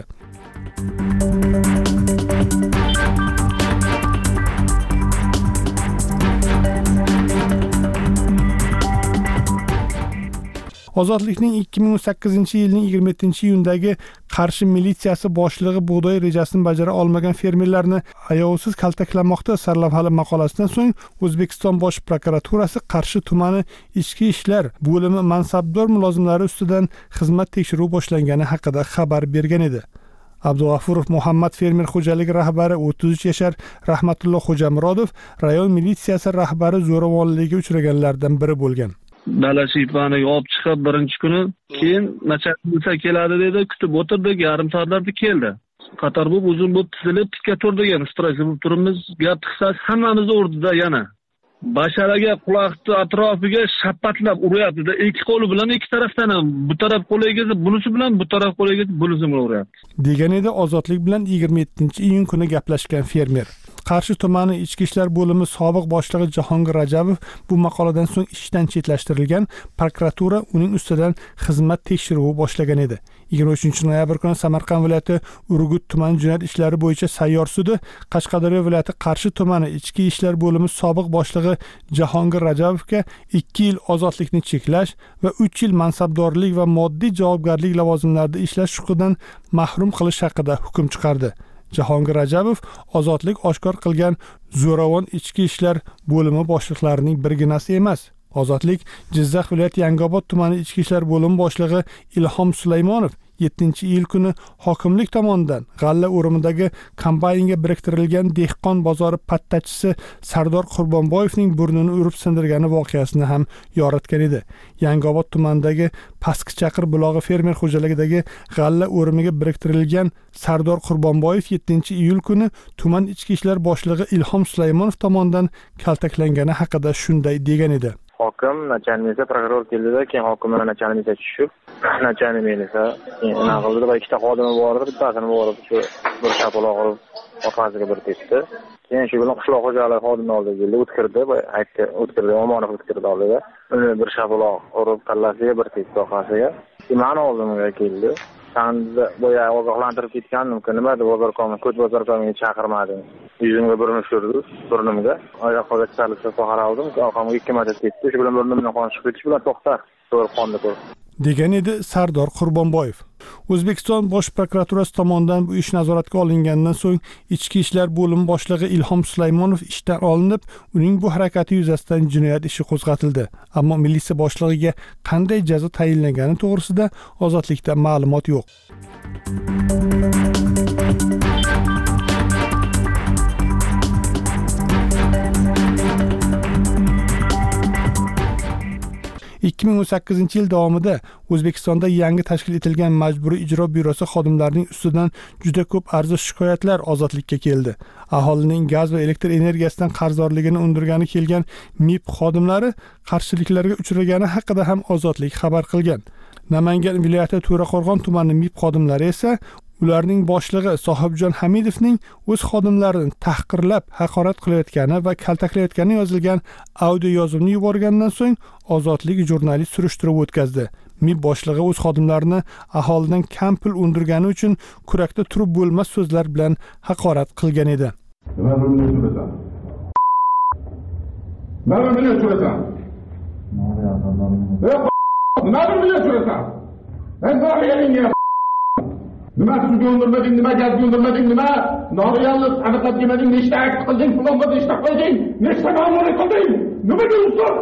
Ozodlikning 2018-yilning 27-iyundagi Qarshi militsiyasi boshlig'i bug'doy rejasini bajara olmagan fermerlarni ayovsiz kaltaklamoqda sarlavhali maqolasidan so'ng O'zbekiston bosh prokuraturasi Qarshi tumani ichki ishlar bo'limi mansabdor mulozimlari ustidan xizmat tekshiruvi boshlangani haqida xabar bergan edi. Abdug'afurov Muhammad fermer xo'jaligi rahbari 33 yashar Rahmatulloh Xo'jamurodov rayon militsiyasi rahbari zo'ravonlikka uchraganlardan biri bo'lgan. Dala shiypaniga olib chiqib birinchi kuni, keyin nachalnik keladi dedi, kutib o'tirdik, yarim soatlarda keldi. Qator uzun bo'lib tizilib tikka turdik, yana stress bo'lib turibmiz. Gap qisasi hammamizni o'rdida yana. basharaga quloqni atrofiga shapatlab uryapti-da, ikki qo'li bilan ikki tarafdan ham bu taraf qo'li egasi bunisi bilan bu taraf qo'li egasi bunisi bilan uryapti. degan edi Ozodlik bilan 27-iyun kuni gaplashgan fermer. Qarshi tumani Ichki ishlar bo'limi sobiq boshlig'i Jahongir Rajabov bu maqoladan so'ng ishdan chetlashtirilgan, prokuratura uning ustidan xizmat tekshiruvi boshlagan edi. 23-noyabr kuni Samarqand viloyati Urgut tuman jinoyat ishlari bo'yicha sayyor sudi Qashqadaryo viloyati Qarshi tumani Ichki ishlar bo'limi sobiq boshlig'i Jahongir Rajabovga 2 yil ozodlikni cheklash va 3 yil mansabdorlik va moddiy javobgarlik lavozimlarida ishlash huquqidan mahrum qilish haqida hukm chiqardi. Jahongir Rajabov ozodlik oshkor qilgan zo'ravon ichki ishlar bo'limi boshliqlarining birginasi emas. Ozodlik Jizzax viloyati Yangiobod tumani ichki ishlar bo'limi boshlig'i Ilhom Sulaymonov 7-iyul kuni hokimlik tomonidan G'alla o'rimidagi kombaynga biriktirilgan dehqon bozori pattachisi Sardor Qurbonboyevning burnini urib sindirgani voqeasini ham yoritgan edi. Yangiobod tumanidagi Pastkichaqir bulog'i fermer xo'jaligidagi G'alla o'rimiga biriktirilgan Sardor Qurbonboyev 7-iyul kuni tuman ichki ishlar boshlig'i Ilhom Sulaymonov tomonidan kaltaklangani haqida shunday degan edi. Hokim nachalnik prokuror keldida, keyin hokim bilan nachalnik tushib, nachalnik esa nima qildi va ikkita xodimi bor edi, bittasini borib shu bir shapaloq urib orqasiga bir tepdi. Keyin shu bilan qishloq xo'jaligi xodimi oldiga keldi, o'tkirdi, o'tkirdi, Omonov o'tkirdi oldida. Uni bir shapaloq urib kallasiga bir tepdi orqasiga. Mani oldimga keldi. Sen boya ogohlantirib ketgandim-ku, nima deb bozorkomni, ko'ch bozorkomiga chaqirmadi. Yuzimga burni tushirdi, burnimga. Oyoqqa chiqarib qaraldim, orqamga 2 marta tepdi. Shu bilan burnimdan qon chiqib ketishi bilan to'xta, to'g'ri qonni ko'rdi. degan edi Sardor Qurbonboyev. O'zbekiston Bosh prokuraturasi tomonidan bu ish nazoratga olingandan so'ng Ichki ishlar bo'limi boshlig'i Ilhom Sulaymonov ishdan olinib, uning bu harakati yuzasidan jinoyat ishi qo'zg'atildi. Ammo militsiya boshlig'iga qanday jazo tayinlangani to'g'risida Ozodlikda ma'lumot yo'q. 2018-yil davomida O'zbekistonda yangi tashkil etilgan Majburiy ijro byurosi xodimlarining ustidan juda ko'p arzish shikoyatlar Ozodlikka keldi. Aholining gaz va elektr energiyasidan qarzdorligini undirgani kelgan MIB xodimlari qarshiliklarga uchragani haqida ham Ozodlik xabar qilgan. Namangan viloyati To'raqo'rg'on tumani MIB xodimlari esa ularning boshlig'i Sohibjon Hamidovning o'z xodimlarini tahqirlab, haqorat qilayotgani va kaltaklayotgani yozilgan audio yozuvni yuborgandan so'ng Ozodlik jurnalist surishtiruv o'tkazdi. MIB boshlig'i o'z xodimlarini aholidan kam pul undirgani uchun kurakda turib bo'lmas so'zlar bilan haqorat qilgan edi. Nima bilan so'rasan? Nima suvga undirmading, nima gazga undirmading, nima noreallik aniqlab yemading, nechta akt qilding, plonga nechta qo'yding, nechta ma'muriy qilding, nimaga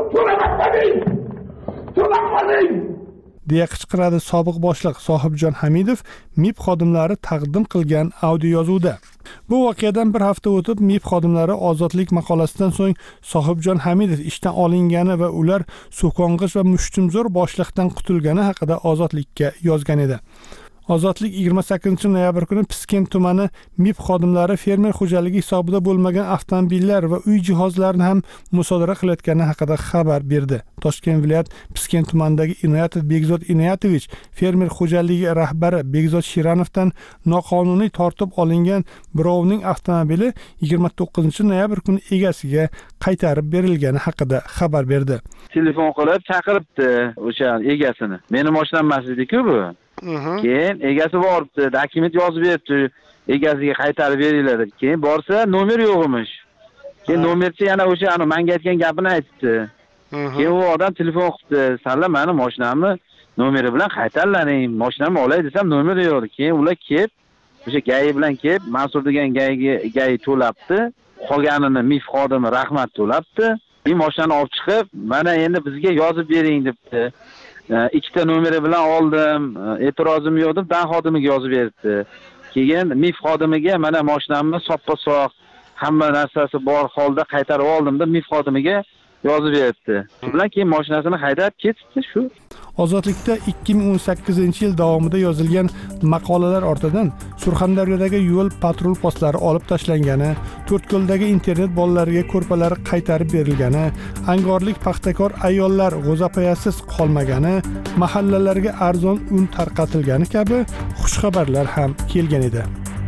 to'lamading? deya qichqiradi sobiq boshliq Sohibjon Hamidov MIB xodimlari taqdim qilgan audio yozuvda. Bu voqeadan bir hafta o'tib MIB xodimlari Ozodlik maqolasidan so'ng Sohibjon Hamidov ishdan olingani va ular so'kong'ich va mushtumzo'r boshliqdan qutulgani haqida Ozodlikka yozgan edi. Ozodlik 28-noyabr kuni Piskent tumani MIB xodimlari fermer xo'jaligi hisobida bo'lmagan avtomobillar va uy jihozlarini ham musodara qilayotgani haqida xabar berdi. Toshkent viloyat Piskent tumanidagi Inoyatov Begzod Inoyatovich fermer xo'jaligi rahbari Begzod Shiranovdan noqonuniy tortib olingan birovning avtomobili 29-noyabr kuni egasiga qaytarib berilgani haqida xabar berdi. Telefon qilib chaqiribdi o'sha egasini. Meni mashinam emas edi-ku bu. Keyin egasi boribdi, dokument yozib beribdi, egasiga qaytarib beringlar deb. Keyin borsa, nomer yo'q emish. Keyin nomerchi yana o'sha menga aytgan gapini aytdi. Keyin u odam telefon qilibdi, "Sanlar meni mashinamni nomeri bilan qaytarlaring, mashinamni olay desam, nomeri yo'q." Keyin ular kelib, o'sha GAI bilan kelib, Mansur degan GAI to'labdi, qolganini MIF xodimi Rahmat to'labdi. Bu mashinani olib chiqib, "Mana endi bizga yozib bering" debdi. Ikkita nomeri bilan oldim, e'tirozim yo'q deb dan xodimiga yozib berdi. Keyin MIF xodimiga mana mashinamni soppa-sog' hamma narsasi bor holda qaytarib oldim deb MIF xodimiga yozib beribdi. Shu bilan keyin mashinasini haydab ketibdi shu. Ozodlikda 2018-yil davomida yozilgan maqolalar ortidan Surxondaryodagi yo'l patrul postlari olib tashlangani, To'rtko'ldagi internet bolalariga ko'rpalari qaytarib berilgani, angorlik paxtakor ayollar g'o'zapayasiz qolmagani, mahallalarga arzon un tarqatilgani kabi xushxabarlar ham kelgan edi.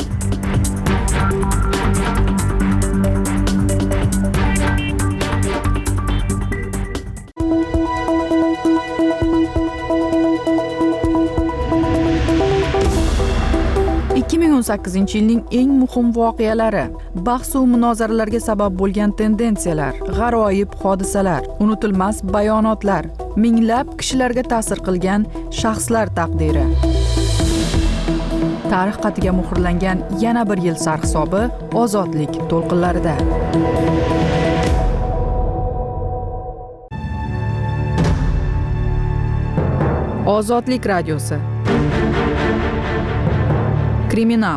yilning eng muhim voqealari, bahs va munozaralarga sabab bo'lgan tendensiyalar, g'aroyib hodisalar, unutilmas bayonotlar, minglab kishilarga ta'sir qilgan shaxslar taqdiri. Tarix xatiga muhrlangan yana bir yil sarhisobi ozodlik to'lqinlarida. Ozodlik radiosi. Kriminal.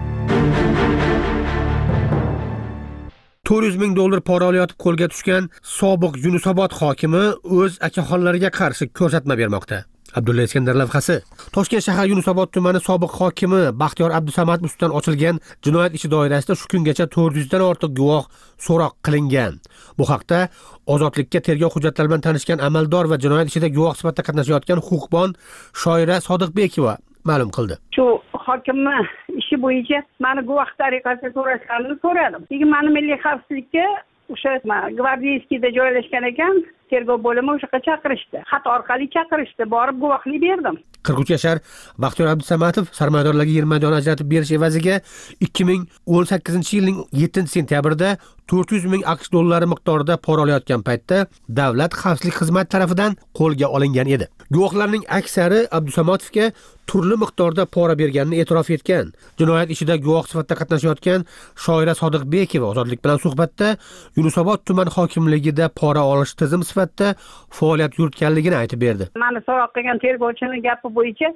$400,000 pora olayotib qo'lga tushgan sobiq Yunusobod hokimi o'z akaxonlariga qarshi ko'rsatma bermoqda. Abdulla Iskandar lavhasi. Toshkent shahar Yunusobod tumani sobiq hokimi Baxtiyor Abdusamatov ustidan ochilgan jinoyat ishi doirasida shu kungacha 400 dan ortiq guvoh so'roq qilingan. Bu haqda Ozodlikka tergov hujjatlari bilan tanishgan amaldor va jinoyat ishida guvoh sifatida qatnashayotgan huquqbon Shoira Sodiqbekova ma'lum qildi. Shu hokimni ishi bo'yicha meni guvoh tariqasida so'rashganini so'radim. Keyin meni milliy xavfsizlikka o'sha Gvardiyskiyda joylashgan ekan, tergov bo'limi o'shaqa chaqirishdi. Xat orqali chaqirishdi, borib guvohlik berdim. 43 yashar Baxtiyor Abdusamatov sarmoyadorlarga yer maydoni ajratib berish evaziga 2018-yilning 7-sentyabrida $400,000 miqdorida pora olayotgan paytda Davlat xavfsizlik xizmati tomonidan qo'lga olingan edi. Guvohlarning aksari Abdusamatovga turli miqdorda pora berganini e'tirof etgan. Jinoyat ishida guvoh sifatida qatnashayotgan Shoira Sodiqbekova Ozodlik bilan suhbatda Yunusobod tuman hokimligida pora olish tizim sifatida faoliyat yuritganligini aytib berdi. Meni so'roq qilgan tergovchining gapi bo'yicha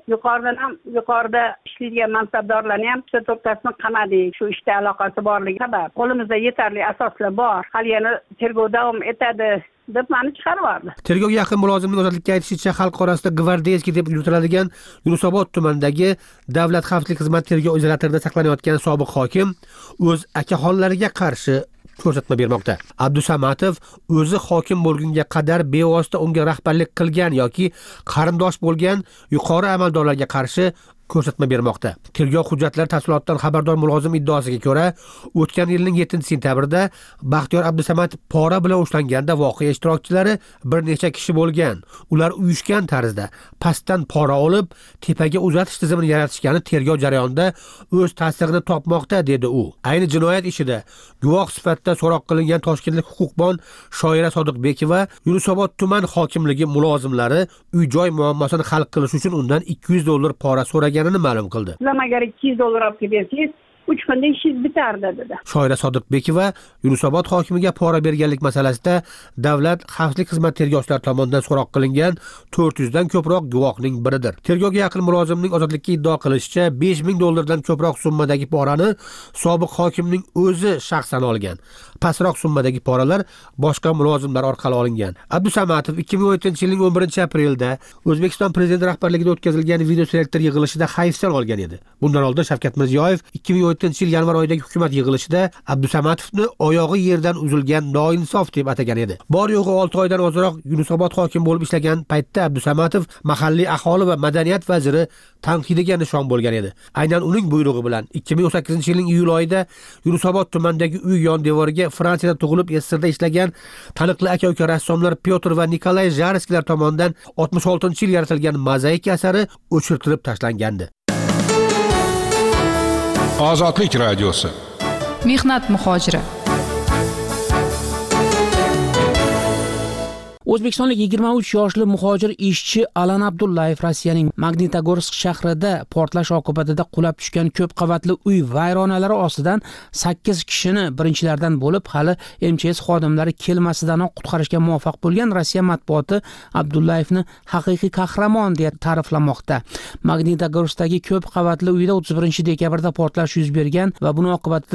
yuqorida ishlaydigan mansabdorlarni ham to'rttasini qamadik. Shu ishda aloqasi borligi sabab qo'limizda yetarli asoslar bor. Hali yana tergov davom etadi deb meni chiqarib yubordi. Tergovga yaqin mulozimning Ozodlikka aytishicha, xalq orasida Gvardiyskiy deb yuritiladigan Yunusobod tumanidagi Davlat xavfsizlik xizmati tergov izolyatorida saqlanayotgan sobiq hokim o'z akaxonlariga qarshi ko'rsatma bermoqda. Abdusamatov o'zi hokim bo'lgunga qadar bevosita unga rahbarlik qilgan yoki qarindosh bo'lgan yuqori amaldorlarga qarshi ko'rsatma bermoqda. Tergov hujjatlari tafsilotdan xabardor mulozim iddaosiga ko'ra, o'tgan yilning 7-sentyabrida Baxtiyor Abdusamatov pora bilan ushlanganda voqea ishtirokchilari bir necha kishi bo'lgan. Ular uyushgan tarzda pastdan pora olib, tepaga uzatish tizimini yaratishgani tergov jarayonida o'z ta'sirini topmoqda, dedi u. Ayni jinoyat ishida guvoh sifatida so'roq qilingan toshkentlik huquqbon Shoira Sodiqbekova Yunusobod tuman hokimligi mulozimlari uy-joy muammosini hal qilish uchun undan $200 pora so'ragan ma'lum qildi. Agar $200 olib bersangiz 3 kunda ishingiz bitardi dedi. Shoira Sodiqbekova Yunusobod hokimiga pora berganlik masalasida Davlat xavfsizlik xizmati tergovchilari tomonidan so'roq qilingan 400 dan ko'proq guvohning biridir. Tergovga yaqin mulozimning Ozodlikka iddao qilishicha, $5,000 dan ko'proq summadagi porani sobiq hokimning o'zi shaxsan olgan. Pastroq summadagi poralar boshqa mulozimlar orqali olingan. Abdusamatov 2017-yilning 11-aprelda O'zbekiston prezidenti rahbarligida o'tkazilgan video selektor yig'ilishida hayfsan olgan edi. Bundan oldin Shavkat Mirziyoyev 2017-yil yanvar oyidagi hukumat yig'ilishida Abdusamatovni oyog'i yerdan uzilgan noinsof deb atagan edi. Bor yo'g'i 6 oydan ozroq Yunusobod hokim bo'lib ishlagan paytda Abdusamatov mahalliy aholi va madaniyat vaziri tanqidiga nishon bo'lgan edi. Aynan uning buyrug'i bilan 2018-yilning iyul oyida Yunusobod tumanidagi uy yon devoriga Fransiyada tug'ilib SSRda ishlagan taniqli aka-uka rassomlar Pyotr va Nikolay Jarskiylar tomonidan 66-yil yaratilgan mozaik asari o'chirtirib tashlangandi. Ozodlik radiosi. Mehnat muhojiri. O'zbekistonlik 23 yoshli muhojir ishchi Alan Abdullayev Rossiyaning Magnitogorsk shahrida portlash oqibatida qulab tushgan ko'p qavatli uy vayronalari ostidan 8 kishini birinchilardan bo'lib hali MCS xodimlari kelmasidanoq qutqarishga muvaffaq bo'lgan Rossiya matbuoti Abdullayevni haqiqiy qahramon deb ta'riflamoqda. Magnitogorskdagi ko'p qavatli uyda 31 dekabrda portlash yuz bergan va buning oqibatida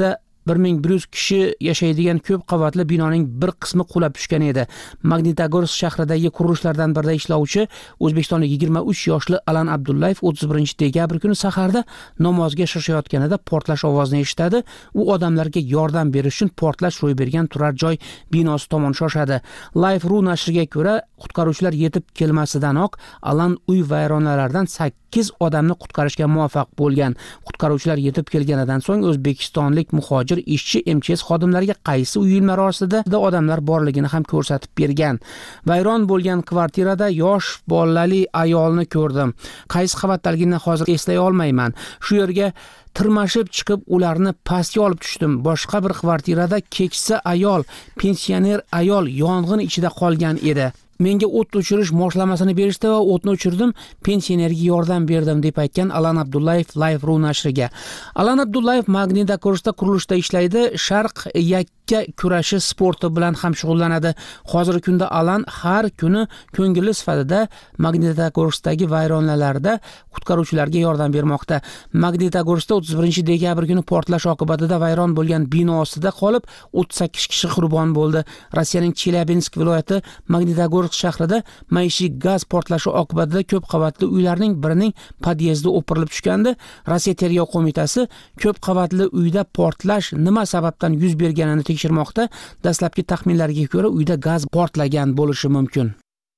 1100 kishi yashaydigan ko'p qavatli binoning bir qismi qulab tushgan edi. Magnitogorsk shahridagi qurilishlardan birida ishlovchi o'zbekistonlik 23 yoshli Alan Abdullayev 31-dekabr kuni saharda namozga shishayotganida portlash ovozini eshitadi. U odamlarga yordam berish uchun portlash ro'y bergan turar joy binosi tomon shoshadi. Life.ru nashriga ko'ra, qutqaruvchilar yetib kelmasidanoq Alan uy vayronalaridan 8 odamni qutqarishga muvaffaq bo'lgan. Qutqaruvchilar yetib kelganidan so'ng o'zbekistonlik muhojir ishchi MCS xodimlariga qaysi uyilmalar ostida odamlar borligini ham ko'rsatib bergan. Vayron bo'lgan kvartirada yosh bolali ayolni ko'rdim. Qaysi qavatdaligini hozir eslay olmayman. Shu yerga tirmashib chiqib ularni pastga olib tushdim. Boshqa bir kvartirada keksa ayol, pensioner ayol yong'in ichida qolgan edi. Menga o't o'chirish moshlamasini berishdi va o'tni o'chirdim, pensionerga yordam berdim deb aytgan Alan Abdullayev Life.ru nashriga. Alan Abdullayev Magnitogorskda qurilishda ishlaydi, sharq yakka kurashi sporti bilan ham shug'ullanadi. Hozirgi kunda Alan har kuni ko'ngilli sifatida Magnitogorskdagi vayronalarda qutqaruvchilarga yordam bermoqda. Magnitogorskda 31-dekabr kuni portlash oqibatida vayron bo'lgan bino ostida qolib 38 kishi qurbon bo'ldi. Rossiyaning Chelyabinsk viloyati Magnitogorsk shahrida maishiy gaz portlashi oqibatida ko'p qavatli uylarning birining podyezdi o'pirilib tushgandi. Rossiya tergov qo'mitasi ko'p qavatli uyda portlash nima sababdan yuz berganini tekshirmoqda. Dastlabki taxminlarga ko'ra, uyda gaz portlagan bo'lishi mumkin.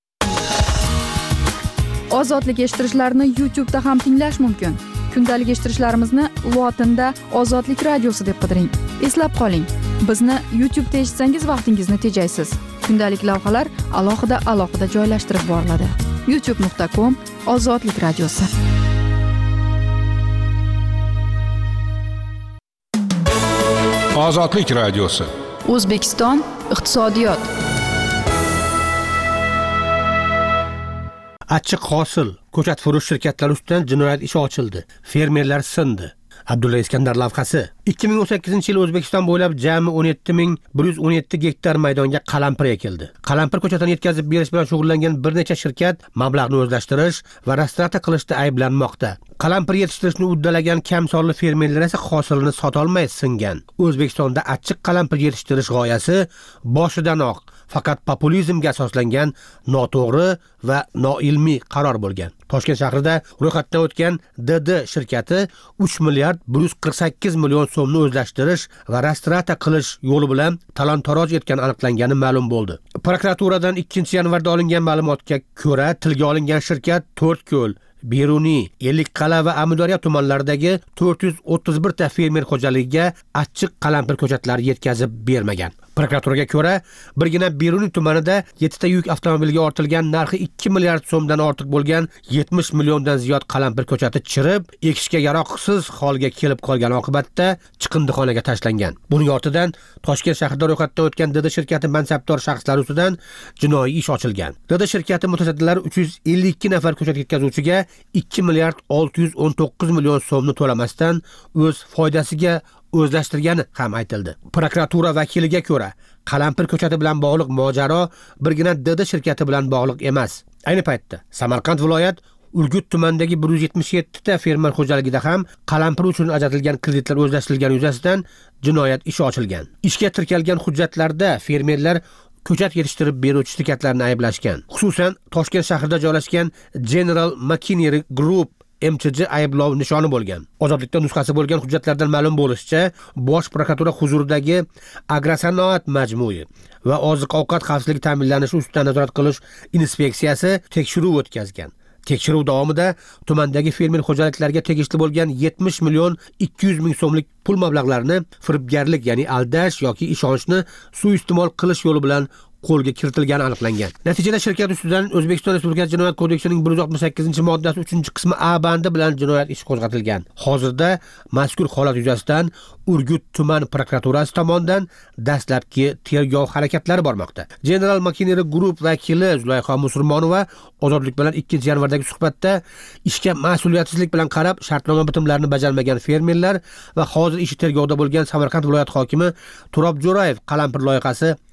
Ozodlik eshittirishlarni YouTube da ham tinglash mumkin. Kundalik eshittirishlarimizni lotinda Ozodlik radiosi deb qidiring. Eslab qoling, bizni YouTube da eshitsangiz vaqtingizni tejaysiz. Kundalik lavhalar alohida joylashtirib boriladi. youtube.com/Ozodlik radiosi. Ozodlik radiosi. O'zbekiston iqtisodiyot. Achchiq hosil ko'chat furush shirkatlari ustidan jinoyat ishi ochildi. Fermerlar sindi. Abdulla Iskandar lavhasi. 2018-yil O'zbekiston bo'ylab jami 17.117 gektar maydonga qalampir ekildi. Qalampir ko'chatini yetkazib berish bilan shug'ullangan bir necha shirkat mablag'ni o'zlashtirish va restavratsiya qilishda ayblanmoqda. Qalampir yetishtirishni uddalagan kam sonli fermerlar esa hosilini sota olmay singan. O'zbekistonda achchiq qalampir yetishtirish g'oyasi boshidanoq faqat populizmga asoslangan noto'g'ri va noilmiy qaror bo'lgan. Toshkent shahrida ro'yxatdan o'tgan DD shirkati 3 milliard 148 million so'mni o'zlashtirish va restavratsiya qilish yo'li bilan talon-taroj etgani aniqlangani ma'lum bo'ldi. Prokuraturadan 2-yanvarda olingan ma'lumotga ko'ra, tilga olingan shirkat To'rtko'l, Beruniy, Ellikqal'a va Amudaryo tumanlaridagi 431 ta fermer xo'jaligiga achchiq qalampir ko'chatlari yetkazib bermagan. Prokuraturaga ko'ra, birgina Beruniy tumanida 7 ta yuk avtomobilga ortilgan narxi 2 milliard so'mdan ortiq bo'lgan 70 milliondan ziyod qalampir ko'chati chirib, ekishga yaroqsiz holga kelib qolgan oqibatda chiqindixonaga tashlangan. Buning ortidan Toshkent shahrida ro'yxatdan o'tgan DD shirkati mansabdor shaxslari ustidan jinoiy ish ochilgan. DD shirkati mutasaddilari 352 nafar ko'chat yetkazuvchiga 2 milliard 619 million so'mni to'lamasdan o'z foydasiga o'zlashtirgani ham aytildi. Prokuratura vakiliga ko'ra, qalampir ko'chati bilan bog'liq mojaro birgina DD shirkati bilan bog'liq emas. Ayni paytda Samarqand viloyat Urgut tumanidagi 177 ta fermer xo'jaligida ham qalampir uchun ajratilgan kreditlar o'zlashtirilgani yuzasidan jinoyat ishi ochilgan. Ishga tirkalgan hujjatlarda fermerlar ko'chat yetishtirib beruvchi shirkatlarni ayblashgan. Xususan, Toshkent shahrida joylashgan General Machinery Group MCJ ayblov nishoni bo'lgan. Ozodlikda nusxasi bo'lgan hujjatlardan ma'lum bo'lishicha, Bosh prokuratura huzuridagi Agrosanoat majmui va oziq-ovqat xavfsizligi ta'minlanishi ustidan nazorat qilish inspeksiyasi tekshiruv o'tkazgan. Tekshiruv davomida tumandagi fermer xo'jaliklariga tegishli bo'lgan 70 million 200 ming so'mlik pul mablag'larini firibgarlik, ya'ni aldash yoki ishonchni suiiste'mol qilish yo'li bilan qo'lga kiritilgani aniqlangan. Natijada shirkat ustidan O'zbekiston Respublikasi Jinoyat kodeksining 168-moddasi 3-qismi A bandi bilan jinoyat ishi qo'zg'atilgan. Hozirda mazkur holat yuzasidan Urgut tuman prokuraturasi tomonidan dastlabki tergov harakatlari bormoqda. General Machinery Group vakili Zulayho Musurmonova Ozodlik bilan 2-yanvardagi suhbatda ishga mas'uliyatsizlik bilan qarab shartnoma bitimlarini bajarmagan fermerlar va hozir ishi tergovda bo'lgan Samarqand viloyat hokimi Turob Jo'rayev qalampir loyihasi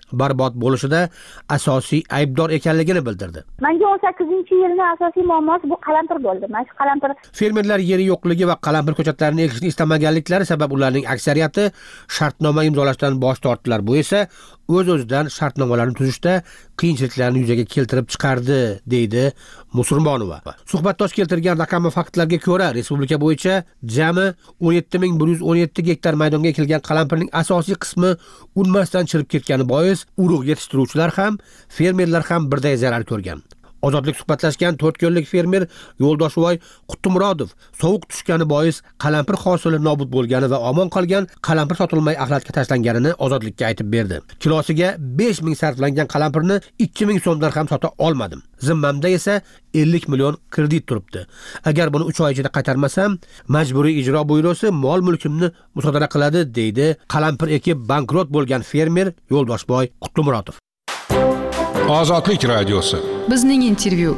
barbod bo'lishida asosiy aybdor ekanligini bildirdi. Menga 18-yilning asosiy muammosi bu qalampir bo'ldi. Mana shu qalampir fermerlar yeri yo'qligi va qalampir ko'chatlarini ekishni istamaganliklari sabab ularning aksariyati shartnoma imzolashdan bosh tortdilar. Bu esa o'z-o'zidan shartnomalarni tuzishda qiyinchiliklarni yuzaga keltirib chiqardi, deydi Musurmonova. Suhbatdosh keltirgan raqam va faktlarga ko'ra, respublika bo'yicha jami 17117 gektar maydonga ekilgan qalampirning asosiy qismi unmasdan chirib ketgani bois urug' yetishtiruvchilar ham, fermerlar ham birday zarar ko'rgan. Ozodlik suhbatlashgan 4 ko'llik fermer Yo'ldoshvoy Qutumurodov sovuq tushgani bois qalampir hosili nobud bo'lgani va omon qolgan qalampir sotilmay axlatga tashlanganini Ozodlikka aytib berdi. Kilosiga 5000 sarflangan qalampirni 2000 so'mdan ham sota olmadim. Zimmamda esa 50 million kredit turibdi. Agar buni 3 oy ichida qaytarmasam, majburiy ijro byurosi mol-mulkimni musodara qiladi, deydi qalampir ekib bankrot bo'lgan fermer Yo'ldoshvoy Qutumurodov. Ozodlik radiosi. Bizning intervyu.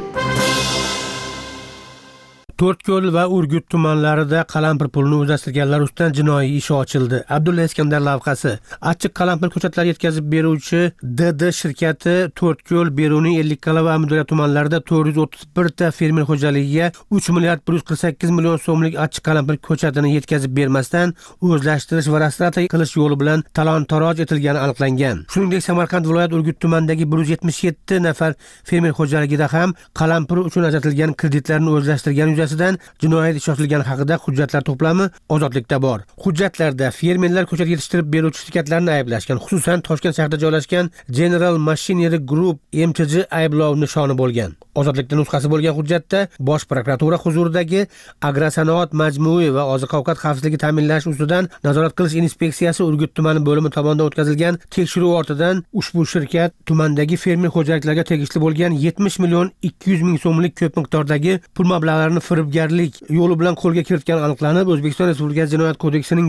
To'rtko'l va Urgut tumanlarida qalampir pulini o'zlashtirganlar ustidan jinoiy ish ochildi. Abdulla Iskandar lavhasi. Achchiq qalampir ko'chatlari yetkazib beruvchi DD shirkati To'rtko'l, Beruniy, Ellikqal'a va Amudaryo tumanlarida 431 ta fermer xo'jaligiga 3 milliard 148 million so'mlik achchiq qalampir ko'chatini yetkazib bermasdan o'zlashtirish va restavratsiya qilish yo'li bilan talon-taroj etilgani aniqlangan. Shuningdek, Samarqand viloyat Urgut tumanidagi 177 nafar fermer xo'jaligida ham qalampir uchun ajratilgan kreditlarni o'zlashtirgan jinoyat ishi ochilgani haqida hujjatlar to'plami Ozodlikda bor. Hujjatlarda fermerlar ko'chat yetishtirib beruvchi shirkatlarni ayblashgan, xususan Toshkent shahrida joylashgan General Machinery Group MTJ ayblov nishoni bo'lgan. Ozodlikda nusxasi bo'lgan hujjatda Bosh prokuratura huzuridagi Agrosanoat majmui va oziq-ovqat xavfsizligi ta'minlash ustidan nazorat qilish inspeksiyasi Urgut tumani bo'limi tomonidan o'tkazilgan tekshiruv ortidan ushbu shirkat tumandagi fermer xo'jaliklarga tegishli bo'lgan 70 million 200 ming so'mlik ko'p miqdordagi pul mablag'larini firibgarlik yo'li bilan qo'lga kiritgani aniqlanib, O'zbekiston Respublikasi Jinoyat kodeksining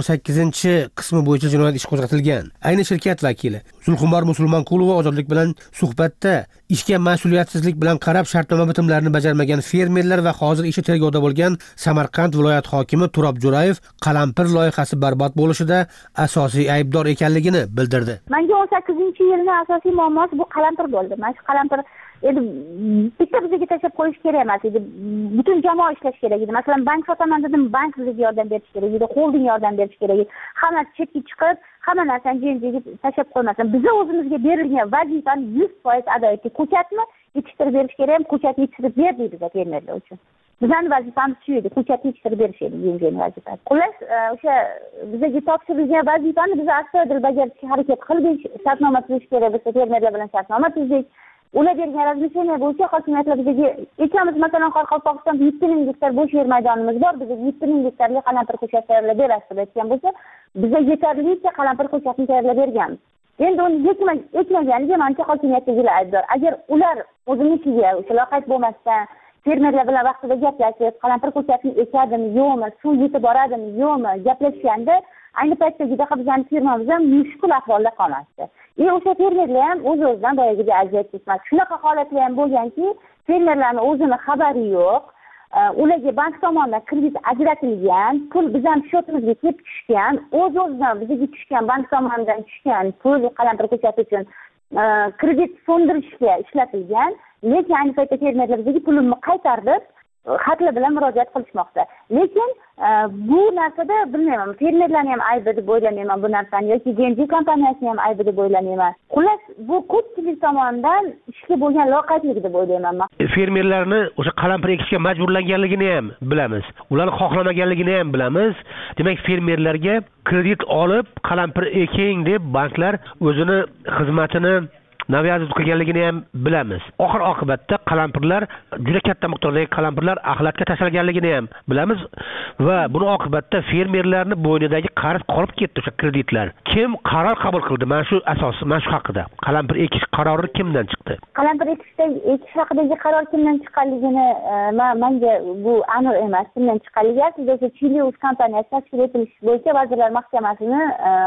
168-qismi bo'yicha jinoyat ishi qo'zg'atilgan. Ayni shirkat vakili Zulxumor Musulmonqulova Ozodlik bilan suhbatda ishga mas'uliyatsizlik bilan qarab shartnoma bitimlarini bajarmagan fermerlar va hozir ishi tergovda bo'lgan Samarqand viloyat hokimi Turob Jo'rayev qalampir loyihasi barbod bo'lishida asosiy aybdor ekanligini bildirdi. Menga 18-yilning asosiy muammosi bu qalampir bo'ldi. Mana shu qalampir endi bitta bizga tashlab qo'yish kerak emas edi. Butun jamoa ishlash kerak edi. Masalan, bank sotaman dedim, bank bizga yordam berish kerak edi, xolding yordam berish kerak edi. Hamma chetga chiqib, hamma narsani jenjiga tashlab qo'ymasin. Biz o'zimizga berilgan vazifani 100% ado etdik. Ko'chatni yetishtirib berish kerak ham, ko'chatni yetishtirib berdik bizga fermerlar uchun. Bizning vazifamiz shu edi, ko'chatni yetishtirib berish edi yengil vazifa. Xullas, o'sha bizga topshirilgan vazifani biz astoydil bajarishga harakat qildik. Shartnoma tuzish kerak bo'lsa, fermerlar bilan shartnoma tuzdik. Ular bergan razmesheniya bo'yicha hokimiyatlar bizga aytamiz, masalan, Qoraqalpog'istonda 7000 gektar bo'sh yer maydonimiz bor. Bizga 7000 gektarlik qalampir ko'chat tayyorlab berasiz deb aytgan bo'lsa, bizga yetarlicha qalampir ko'chatni tayyorlab berganmiz. Endi uni yetmaganiga menimcha hokimiyatdagilar aybdor. Agar ular o'zinikiga o'sha loqayd bo'lmasdan fermerlar bilan vaqtida gaplashib, qalampir ko'chatni ekadimi, yo'qmi, suv yetib boradimi, yo'qmi gaplashganda ayni paytdagi bizning firmamiz ham mushkul ahvolda qolmasdi. O'sha fermerlar ham o'z-o'zidan boyagiga aziyat chekmasdi. Shunaqa holatlar ham bo'lganki, fermerlarning o'zini xabari yo'q. Ularga bank tomonidan kredit ajratilgan, pul bizning shotimizga kelib tushgan, o'z-o'zidan bizga tushgan bank tomonidan tushgan pul qalampir ko'chati uchun kredit so'ndirishga ishlatilgan. Lekin ayni paytda fermerlar bizga pulini qaytardi, xatlar bilan murojaat qilishmoqda. Lekin bu narsada bilmayman, fermerlarning ham aybi deb o'ylamayman bu narsani, yoki Genji kompaniyasining ham aybi deb o'ylamayman. Xullas, bu ko'pchilik tomonidan ishga bo'lgan loqaydlik deb o'ylayman men. Fermerlarni o'sha qalampir ekishga majburlanganligini ham bilamiz. Ularni xohlamaganligini ham bilamiz. Demak, fermerlarga kredit olib qalampir eking deb banklar o'zini xizmatini naviyat qilganligini ham bilamiz. Oxir oqibatda qalampirlar, juda katta miqdordagi qalampirlar axlatga tashlaganligini ham bilamiz va buni oqibatda fermerlarning bo'ynidagi qarz qolib ketdi o'sha kreditlar. Kim qaror qabul qildi? Mana shu asosi, mana shu haqida. Qalampir ekish qarori kimdan chiqdi? Qalampir ekish haqidagi qaror kimdan chiqqanligini menga bu aniq emas. Kimdan chiqqanligi sizga Chilius kompaniyasi tashkil etilishi bo'yicha Vazirlar Mahkamasining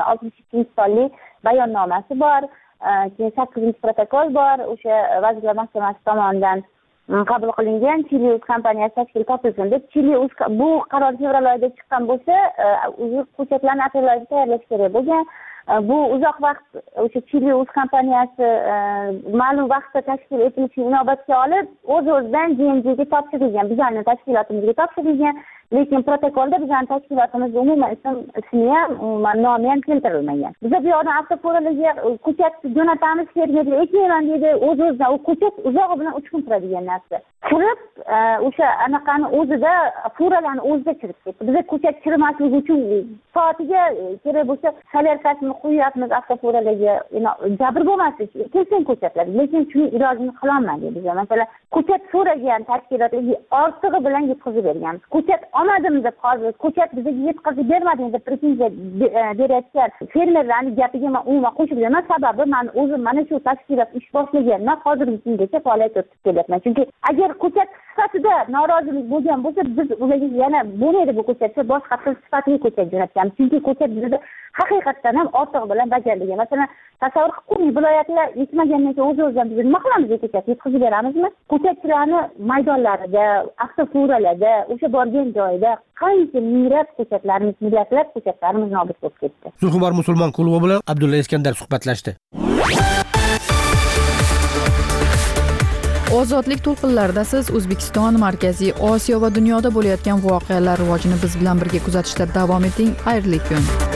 62-sonli bayonnomasi bor. Keyin 8-protokol bor, o'sha Vazirlar Mahkamasi tomonidan qabul qilingan Chilius kompaniyasi tashkil topilsin deb. Chilius bu qaror fevral oyida chiqqan bo'lsa, o'zi ko'chatlarni aprel oyida tayyorlash kerak bo'lgan. bu uzoq vaqt o'sha Chili o'z kompaniyasi ma'lum vaqtda tashkil etilishini inobatga olib o'z-o'zidan GMGga topshirilgan, bizlarni tashkilotimizga topshirilgan. Lekin protokolda bizning tashkilotimiz umuman ismi ham, umuman nomi ham keltirilmagan. Biz bu yoqdan avtofurolarga ko'chat jo'natamiz, fermerga ekmayman deydi, o'z-o'zidan u ko'chat uzog'i bilan 3 kun turadigan narsa. Kirib, o'sha anaqani o'zida furalarni o'zida chirib ketdi. Biz ko'chat chirimasligi uchun soatiga kerak bo'lsa solyarkasini qo'yapmiz avtofurolarga, jabr bo'lmasin, kelsin ko'chatlar. Lekin shuni ilojini qilolmadik biz. Masalan, ko'chat so'ragan tashkilotga ortig'i bilan yetkazib berganmiz. Ko'chat olmadim deb hozir ko'chat bizga yetkazib bermading deb pretenziya berayotgan fermerlarning gapiga men umuman qo'shilmayman. Sababi men o'zim mana shu tashkilot ish boshlagandan hozirgi kungacha faoliyat yuritib kelyapman. Chunki agar ko'chat sifatida norozilik bo'lgan bo'lsa, biz ularga yana bo'lmaydi bu ko'chatga boshqa sifatli ko'chat jo'natganmiz. Chunki ko'chat bizda haqiqatdan ham ortig'i bilan bajarilgan. Masalan, tasavvur qilib ko'ring, viloyatlar yetmagandan keyin o'z-o'zidan biz nima qilamiz ko'chat yetkazib beramizmi? Ko'chatchilarni maydonlarida, avtofuralarda, o'sha borgan joyida qancha minglab ko'chatlarimiz, millatlab ko'chatlarimiz nobud bo'lib ketdi. Zulxumor musulmon klubi bilan Abdulla Iskandar suhbatlashdi. Ozodlik to'lqinlarida siz O'zbekiston, Markaziy Osiyo va dunyoda bo'layotgan voqealar rivojini biz bilan birga kuzatishda davom eting. Xayrli kun.